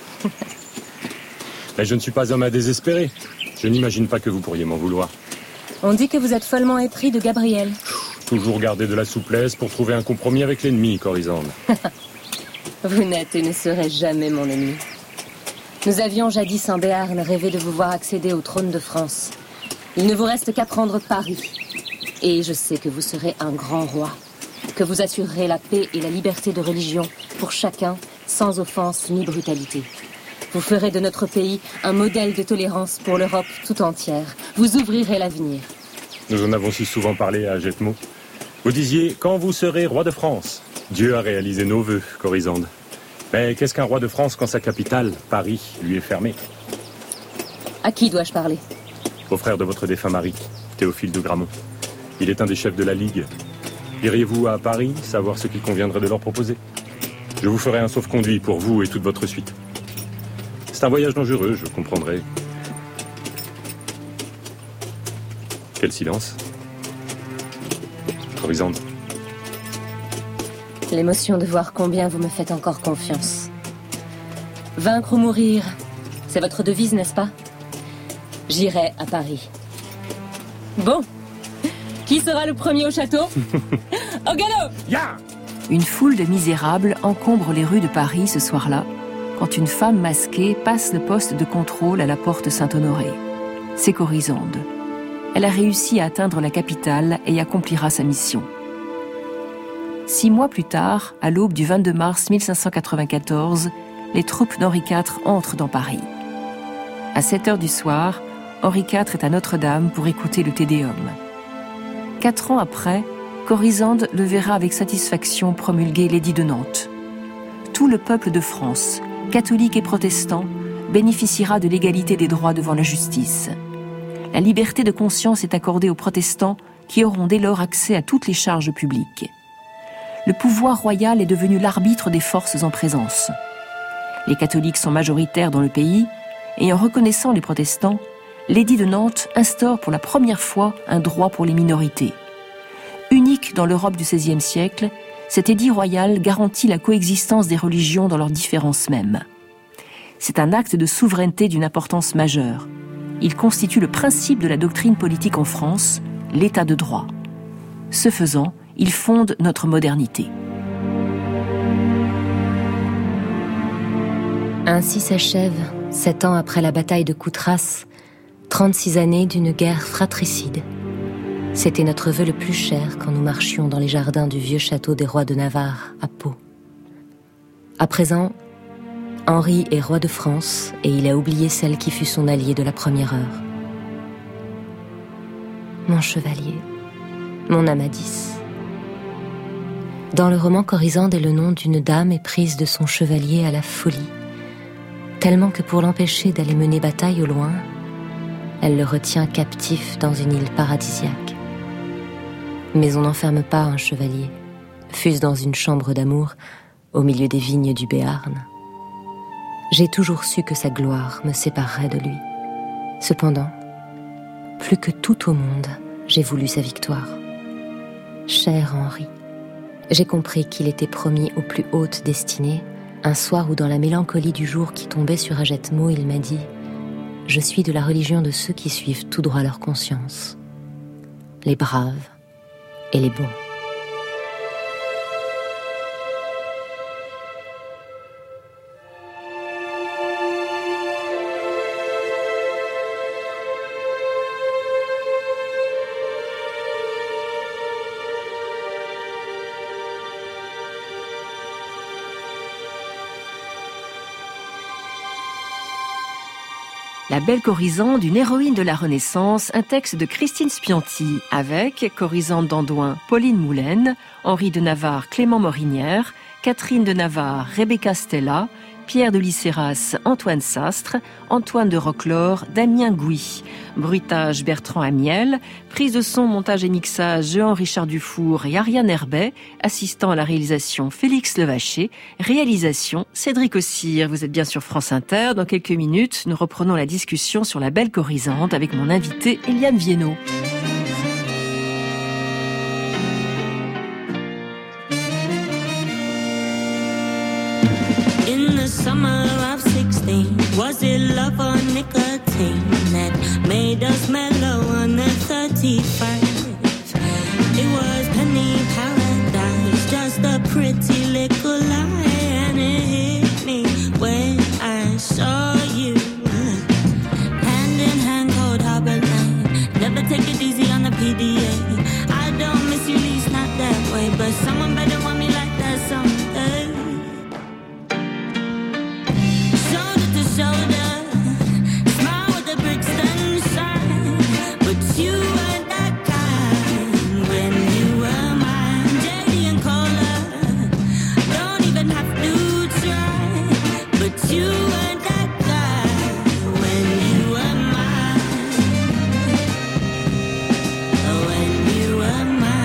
Mais je ne suis pas homme à désespérer. Je n'imagine pas que vous pourriez m'en vouloir. On dit que vous êtes follement épris de Gabriel. Toujours garder de la souplesse pour trouver un compromis avec l'ennemi, Corisande. Vous n'êtes et ne serez jamais mon ennemi. Nous avions jadis en Béarn rêvé de vous voir accéder au trône de France. Il ne vous reste qu'à prendre Paris. Et je sais que vous serez un grand roi, que vous assurerez la paix et la liberté de religion pour chacun, sans offense ni brutalité. Vous ferez de notre pays un modèle de tolérance pour l'Europe tout entière. Vous ouvrirez l'avenir. Nous en avons si souvent parlé à Agetmau. Vous disiez, quand vous serez roi de France. Dieu a réalisé nos vœux, Corisande. Mais qu'est-ce qu'un roi de France quand sa capitale, Paris, lui est fermée? À qui dois-je parler? Au frère de votre défunt mari, Théophile de Gramont. Il est un des chefs de la Ligue. Iriez-vous à Paris savoir ce qu'il conviendrait de leur proposer? Je vous ferai un sauf-conduit pour vous et toute votre suite. C'est un voyage dangereux, je comprendrai. Quel silence. Corisande. L'émotion de voir combien vous me faites encore confiance. Vaincre ou mourir, c'est votre devise, n'est-ce pas? J'irai à Paris. Bon, qui sera le premier au château? Au galop! Yeah! Une foule de misérables encombre les rues de Paris ce soir-là, quand une femme masquée passe le poste de contrôle à la porte Saint-Honoré. C'est Corisande. Elle a réussi à atteindre la capitale et accomplira sa mission. Six mois plus tard, à l'aube du vingt-deux mars mille cinq cent quatre-vingt-quatorze, les troupes d'Henri quatre entrent dans Paris. À sept heures du soir, Henri quatre est à Notre-Dame pour écouter le Te Deum. Quatre ans après, Corisande le verra avec satisfaction promulguer l'édit de Nantes. Tout le peuple de France, catholique et protestant, bénéficiera de l'égalité des droits devant la justice. La liberté de conscience est accordée aux protestants qui auront dès lors accès à toutes les charges publiques. Le pouvoir royal est devenu l'arbitre des forces en présence. Les catholiques sont majoritaires dans le pays et en reconnaissant les protestants, l'édit de Nantes instaure pour la première fois un droit pour les minorités. Unique dans l'Europe du seizième siècle, cet édit royal garantit la coexistence des religions dans leurs différences mêmes. C'est un acte de souveraineté d'une importance majeure. Il constitue le principe de la doctrine politique en France, l'état de droit. Ce faisant, il fonde notre modernité. Ainsi s'achève, sept ans après la bataille de Coutras, trente-six années d'une guerre fratricide. C'était notre vœu le plus cher quand nous marchions dans les jardins du vieux château des rois de Navarre, à Pau. À présent, Henri est roi de France et il a oublié celle qui fut son allié de la première heure. Mon chevalier, mon Amadis. Dans le roman, Corisande est le nom d'une dame éprise de son chevalier à la folie, tellement que pour l'empêcher d'aller mener bataille au loin, elle le retient captif dans une île paradisiaque. Mais on n'enferme pas un chevalier, fût-ce dans une chambre d'amour, au milieu des vignes du Béarn. J'ai toujours su que sa gloire me séparerait de lui. Cependant, plus que tout au monde, j'ai voulu sa victoire. Cher Henri, j'ai compris qu'il était promis aux plus hautes destinées, un soir où dans la mélancolie du jour qui tombait sur Agetmo, il m'a dit « Je suis de la religion de ceux qui suivent tout droit leur conscience, les braves et les bons. » La belle Corisande, une héroïne de la Renaissance, un texte de Christine Spianti, avec Corisande d'Andoin, Pauline Moulaine, Henri de Navarre, Clément Morinière, Catherine de Navarre, Rebecca Stella, Pierre de Lycéras, Antoine Sastre, Antoine de Roquelaure, Damien Gouy, bruitage Bertrand Amiel, prise de son, montage et mixage Jean-Richard Dufour et Ariane Herbet, assistant à la réalisation Félix Levaché, réalisation Cédric Ossire. Vous êtes bien sur France Inter. Dans quelques minutes, nous reprenons la discussion sur la belle Corisande avec mon invité Eliane Viennot. Summer of sixteen, was it love or nicotine that made us mellow on the thirty-five? It was penny paradise, just a pretty little lie, and it hit me when I saw you hand in hand, cold harbor line. Never take it easy on the P D A. I don't miss you, least not that way, but someone better want me like that someday. Shoulder, smile with the Brixton shine, but you were that kind when you were mine. J D and Cola, don't even have to try, but you were that guy when you were mine. When you were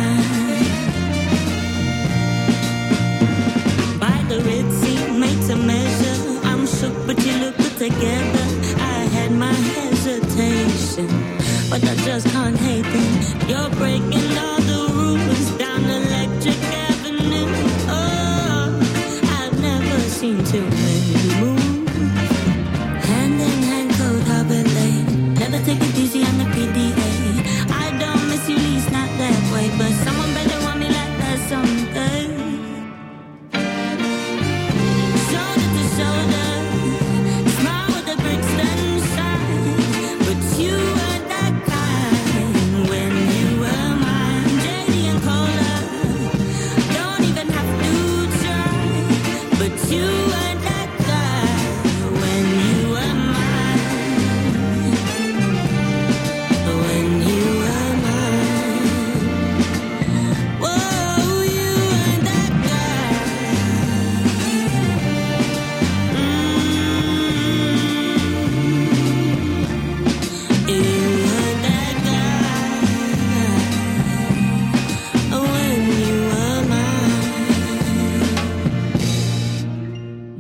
mine. By the Red Sea, made to measure. I'm shook, but you look together. I had my hesitation, but I just can't hate them. You're breaking all the rules down Electric Avenue. Oh, I've never seen too many move. Hand in hand, cold harbor lane. Never take it easy on the P D A. I don't miss you, least not that way, but someone better want me like that someday. Shoulder to shoulder.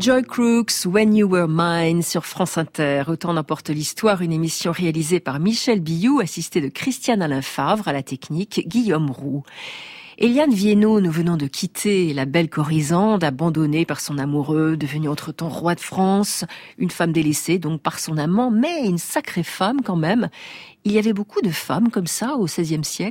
Joy Crooks, When You Were Mine sur France Inter. Autant n'importe l'histoire, une émission réalisée par Michel Billoux, assisté de Christiane Alain Favre, à la technique Guillaume Roux. Eliane Viennot, nous venons de quitter la belle Corisande, abandonnée par son amoureux, devenue entre-temps roi de France, une femme délaissée donc par son amant, mais une sacrée femme quand même. Il y avait beaucoup de femmes comme ça au seizième siècle ?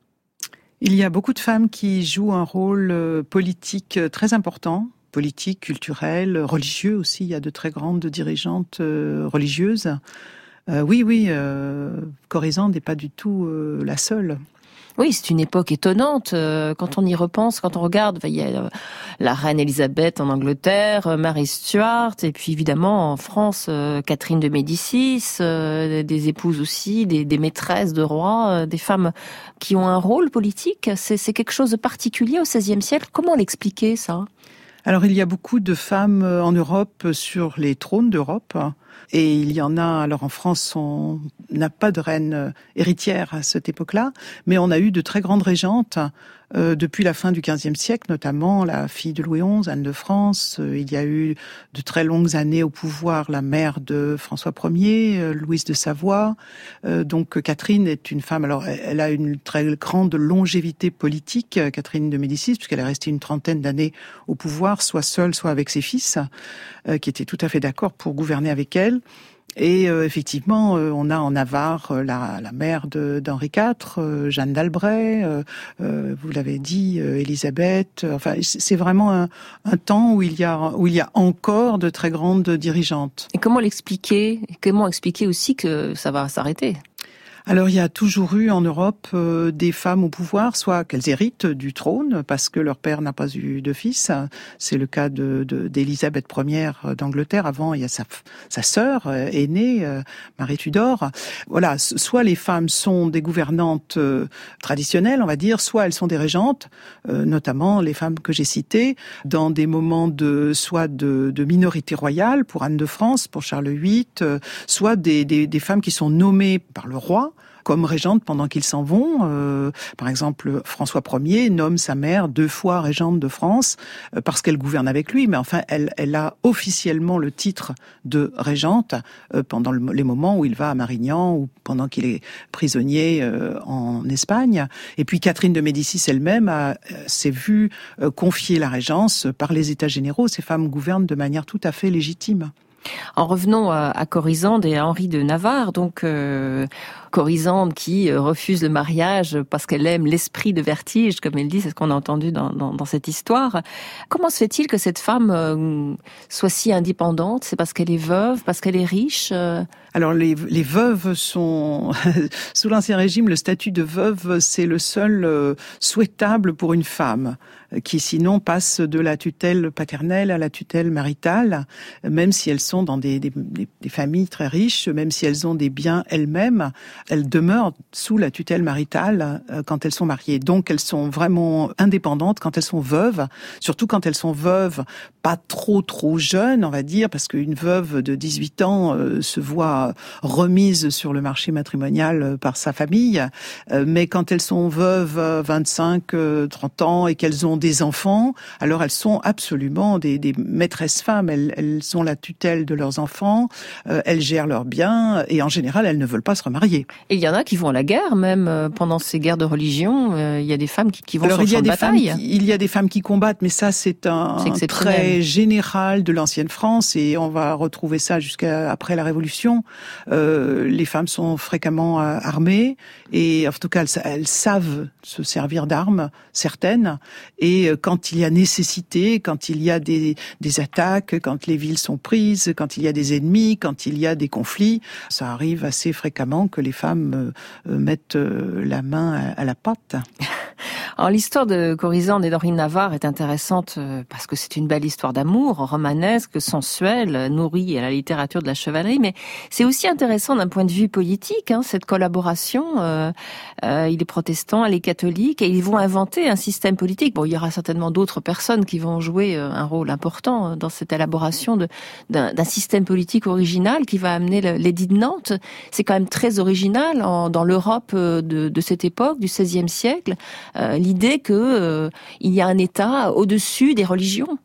Il y a beaucoup de femmes qui jouent un rôle politique très important. Politique, culturel, religieux aussi. Il y a de très grandes dirigeantes euh, religieuses. Euh, oui, oui, euh, Corisande n'est pas du tout euh, la seule. Oui, c'est une époque étonnante. Quand on y repense, quand on regarde, il y a la reine Elisabeth en Angleterre, Marie Stuart, et puis évidemment en France, Catherine de Médicis, des épouses aussi, des, des maîtresses de rois, des femmes qui ont un rôle politique. C'est, c'est quelque chose de particulier au seizième siècle. Comment l'expliquer, ça ? Alors, il y a beaucoup de femmes en Europe sur les trônes d'Europe. Et il y en a, alors en France, on n'a pas de reine héritière à cette époque-là, mais on a eu de très grandes régentes euh, depuis la fin du quinzième siècle, notamment la fille de Louis onze, Anne de France. Euh, il y a eu de très longues années au pouvoir la mère de François Ier, euh, Louise de Savoie. Euh, donc Catherine est une femme, alors elle a une très grande longévité politique, Catherine de Médicis, puisqu'elle est restée une trentaine d'années au pouvoir, soit seule, soit avec ses fils, euh, qui étaient tout à fait d'accord pour gouverner avec elle. Et euh, effectivement, euh, on a en Navarre euh, la, la mère de, d'Henri quatre, euh, Jeanne d'Albret, euh, euh, vous l'avez dit, euh, Élisabeth. Euh, enfin, c'est vraiment un, un temps où il y a où il y a encore de très grandes dirigeantes. Et comment l'expliquer ? Comment expliquer aussi que ça va s'arrêter ? Alors, il y a toujours eu en Europe euh, des femmes au pouvoir, soit qu'elles héritent du trône parce que leur père n'a pas eu de fils. C'est le cas de, de d'Élisabeth Ier d'Angleterre. Avant, il y a sa, sa sœur euh, aînée, euh, Marie Tudor. Voilà, soit les femmes sont des gouvernantes euh, traditionnelles, on va dire, soit elles sont des régentes, euh, notamment les femmes que j'ai citées, dans des moments de soit de, de minorité royale pour Anne de France, pour Charles huit, euh, soit des, des, des femmes qui sont nommées par le roi comme régente pendant qu'ils s'en vont. Euh, par exemple, François Ier nomme sa mère deux fois régente de France euh, parce qu'elle gouverne avec lui, mais enfin, elle, elle a officiellement le titre de régente euh, pendant le, les moments où il va à Marignan ou pendant qu'il est prisonnier euh, en Espagne. Et puis Catherine de Médicis elle-même a, euh, s'est vue euh, confier la régence par les États généraux. Ces femmes gouvernent de manière tout à fait légitime. En revenons à, à Corisande et à Henri de Navarre, donc euh, Corisande qui euh, refuse le mariage parce qu'elle aime l'esprit de vertige, comme elle dit, c'est ce qu'on a entendu dans, dans, dans cette histoire. Comment se fait-il que cette femme euh, soit si indépendante ? C'est parce qu'elle est veuve, parce qu'elle est riche euh... Alors les, les veuves sont, sous l'Ancien Régime, le statut de veuve, c'est le seul euh, souhaitable pour une femme, qui sinon passe de la tutelle paternelle à la tutelle maritale, même si elles sont dans des, des, des familles très riches, même si elles ont des biens elles-mêmes, elles demeurent sous la tutelle maritale euh, quand elles sont mariées. Donc elles sont vraiment indépendantes quand elles sont veuves, surtout quand elles sont veuves pas trop trop jeunes, on va dire, parce qu'une veuve de dix-huit ans euh, se voit remise sur le marché matrimonial par sa famille, euh, mais quand elles sont veuves vingt-cinq, trente ans et qu'elles ont des enfants, alors elles sont absolument des, des maîtresses femmes, elles, elles ont la tutelle de leurs enfants, euh, elles gèrent leurs biens et en général elles ne veulent pas se remarier. Et il y en a qui vont à la guerre même euh, pendant ces guerres de religion, euh, il y a des femmes qui, qui vont alors, sur le champ de bataille. Qui, il y a des femmes qui combattent, mais ça c'est un c'est trait général de l'ancienne France et on va retrouver ça jusqu'à après la Révolution. Euh, les femmes sont fréquemment euh, armées et en tout cas elles, elles savent se servir d'armes, certaines, et euh, quand il y a nécessité, quand il y a des, des attaques, quand les villes sont prises, quand il y a des ennemis, quand il y a des conflits, ça arrive assez fréquemment que les femmes euh, mettent euh, la main à, à la pâte. Alors l'histoire de Corisande et d'Henri de Navarre est intéressante parce que c'est une belle histoire d'amour, romanesque, sensuelle, nourrie à la littérature de la chevalerie, mais c'est aussi intéressant d'un point de vue politique, hein, cette collaboration. Euh, euh, il est protestant, elle est catholique, et ils vont inventer un système politique. Bon, il y aura certainement d'autres personnes qui vont jouer un rôle important dans cette élaboration de, d'un, d'un système politique original qui va amener l'édit de Nantes. C'est quand même très original en, dans l'Europe de, de cette époque, du seizième siècle. Euh, l'idée que euh, il y a un État au-dessus des religions.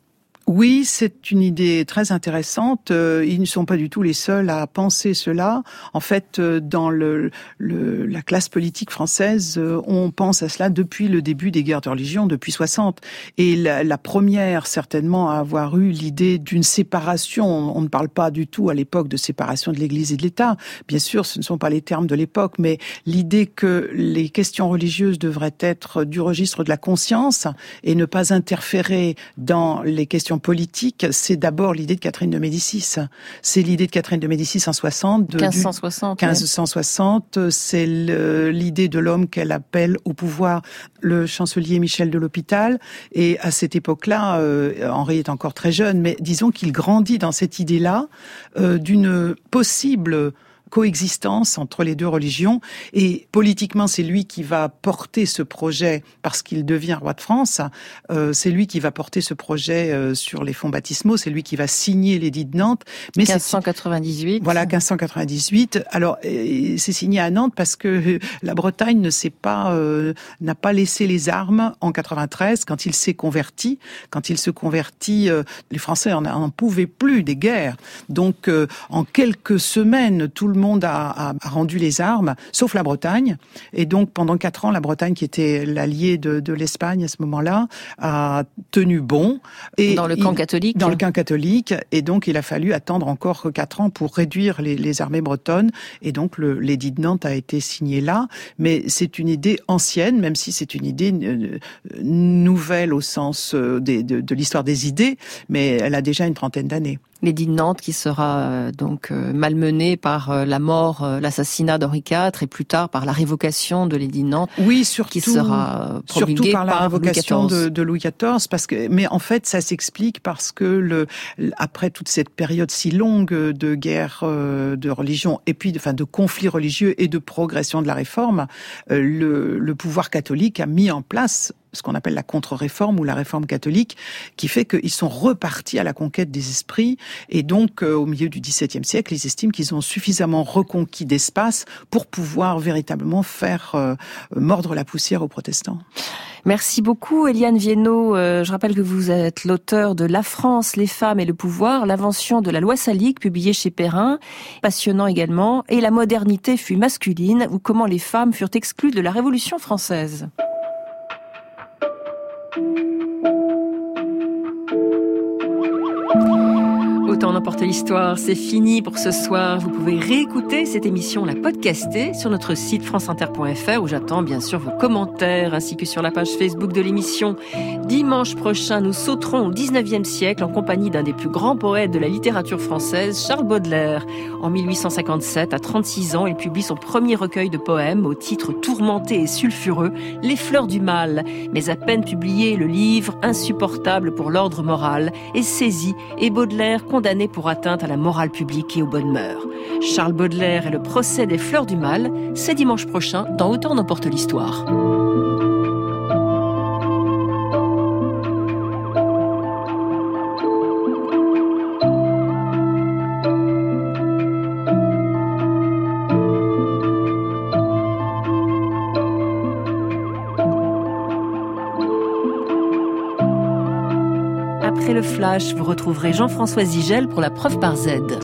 Oui, c'est une idée très intéressante. Ils ne sont pas du tout les seuls à penser cela. En fait, dans le, le, la classe politique française, on pense à cela depuis le début des guerres de religion, depuis soixante. Et la, la première, certainement, à avoir eu l'idée d'une séparation. On ne parle pas du tout à l'époque de séparation de l'Église et de l'État. Bien sûr, ce ne sont pas les termes de l'époque, mais l'idée que les questions religieuses devraient être du registre de la conscience et ne pas interférer dans les questions politique, c'est d'abord l'idée de Catherine de Médicis. C'est l'idée de Catherine de Médicis en soixante. De, quinze cent soixante. quinze cent soixante. Ouais. C'est le, l'idée de l'homme qu'elle appelle au pouvoir le chancelier Michel de l'Hôpital. Et à cette époque-là, euh, Henri est encore très jeune, mais disons qu'il grandit dans cette idée-là euh, d'une possible coexistence entre les deux religions. Et politiquement, c'est lui qui va porter ce projet parce qu'il devient roi de France. Euh, c'est lui qui va porter ce projet euh, sur les fonds baptismaux. C'est lui qui va signer l'édit de Nantes. Mais quinze cent quatre-vingt-dix-huit. Voilà, quinze cent quatre-vingt-dix-huit. Alors, euh, c'est signé à Nantes parce que la Bretagne ne s'est pas, euh, n'a pas laissé les armes en quatre-vingt-treize quand il s'est converti. Quand il se convertit, euh, les Français n'en pouvaient plus des guerres. Donc, euh, en quelques semaines, tout le Le monde a, a rendu les armes, sauf la Bretagne. Et donc, pendant quatre ans, la Bretagne, qui était l'allié de, de l'Espagne à ce moment-là, a tenu bon. Et dans le camp il, catholique. Dans le camp catholique. Et donc, il a fallu attendre encore quatre ans pour réduire les, les armées bretonnes. Et donc, le, l'édit de Nantes a été signé là. Mais c'est une idée ancienne, même si c'est une idée euh, nouvelle au sens euh, des, de, de l'histoire des idées. Mais elle a déjà une trentaine d'années. L'édit de Nantes qui sera euh, donc euh, malmené par euh, la mort, euh, l'assassinat d'Henri quatre et plus tard par la révocation de l'édit de Nantes. Oui, surtout, qui sera promulgué surtout par la par révocation Louis quatorze. De, de Louis quatorze. Parce que, mais en fait, ça s'explique parce que le, après toute cette période si longue de guerre euh, de religion et puis de, enfin, de conflits religieux et de progression de la réforme, euh, le, le pouvoir catholique a mis en place ce qu'on appelle la contre-réforme ou la réforme catholique, qui fait qu'ils sont repartis à la conquête des esprits. Et donc, euh, au milieu du XVIIe siècle, ils estiment qu'ils ont suffisamment reconquis d'espace pour pouvoir véritablement faire euh, mordre la poussière aux protestants. Merci beaucoup, Éliane Viennot. Euh, je rappelle que vous êtes l'auteur de La France, les femmes et le pouvoir, l'invention de la loi salique, publiée chez Perrin. Passionnant également. Et la modernité fut masculine, ou comment les femmes furent exclues de la Révolution française. Autant n'emporte l'histoire, c'est fini pour ce soir. Vous pouvez réécouter cette émission, la podcaster sur notre site franceinter point f r où j'attends bien sûr vos commentaires ainsi que sur la page Facebook de l'émission. Dimanche prochain, nous sauterons au dix-neuvième siècle en compagnie d'un des plus grands poètes de la littérature française, Charles Baudelaire. En mille huit cent cinquante-sept, à trente-six ans, il publie son premier recueil de poèmes au titre tourmenté et sulfureux, Les Fleurs du Mal. Mais à peine publié, le livre, insupportable pour l'ordre moral, est saisi et Baudelaire condamné pour atteinte à la morale publique et aux bonnes mœurs. Charles Baudelaire et le procès des Fleurs du Mal, c'est dimanche prochain dans Autant n'emporte l'histoire. Après le flash, vous retrouverez Jean-François Zigel pour la preuve par Z.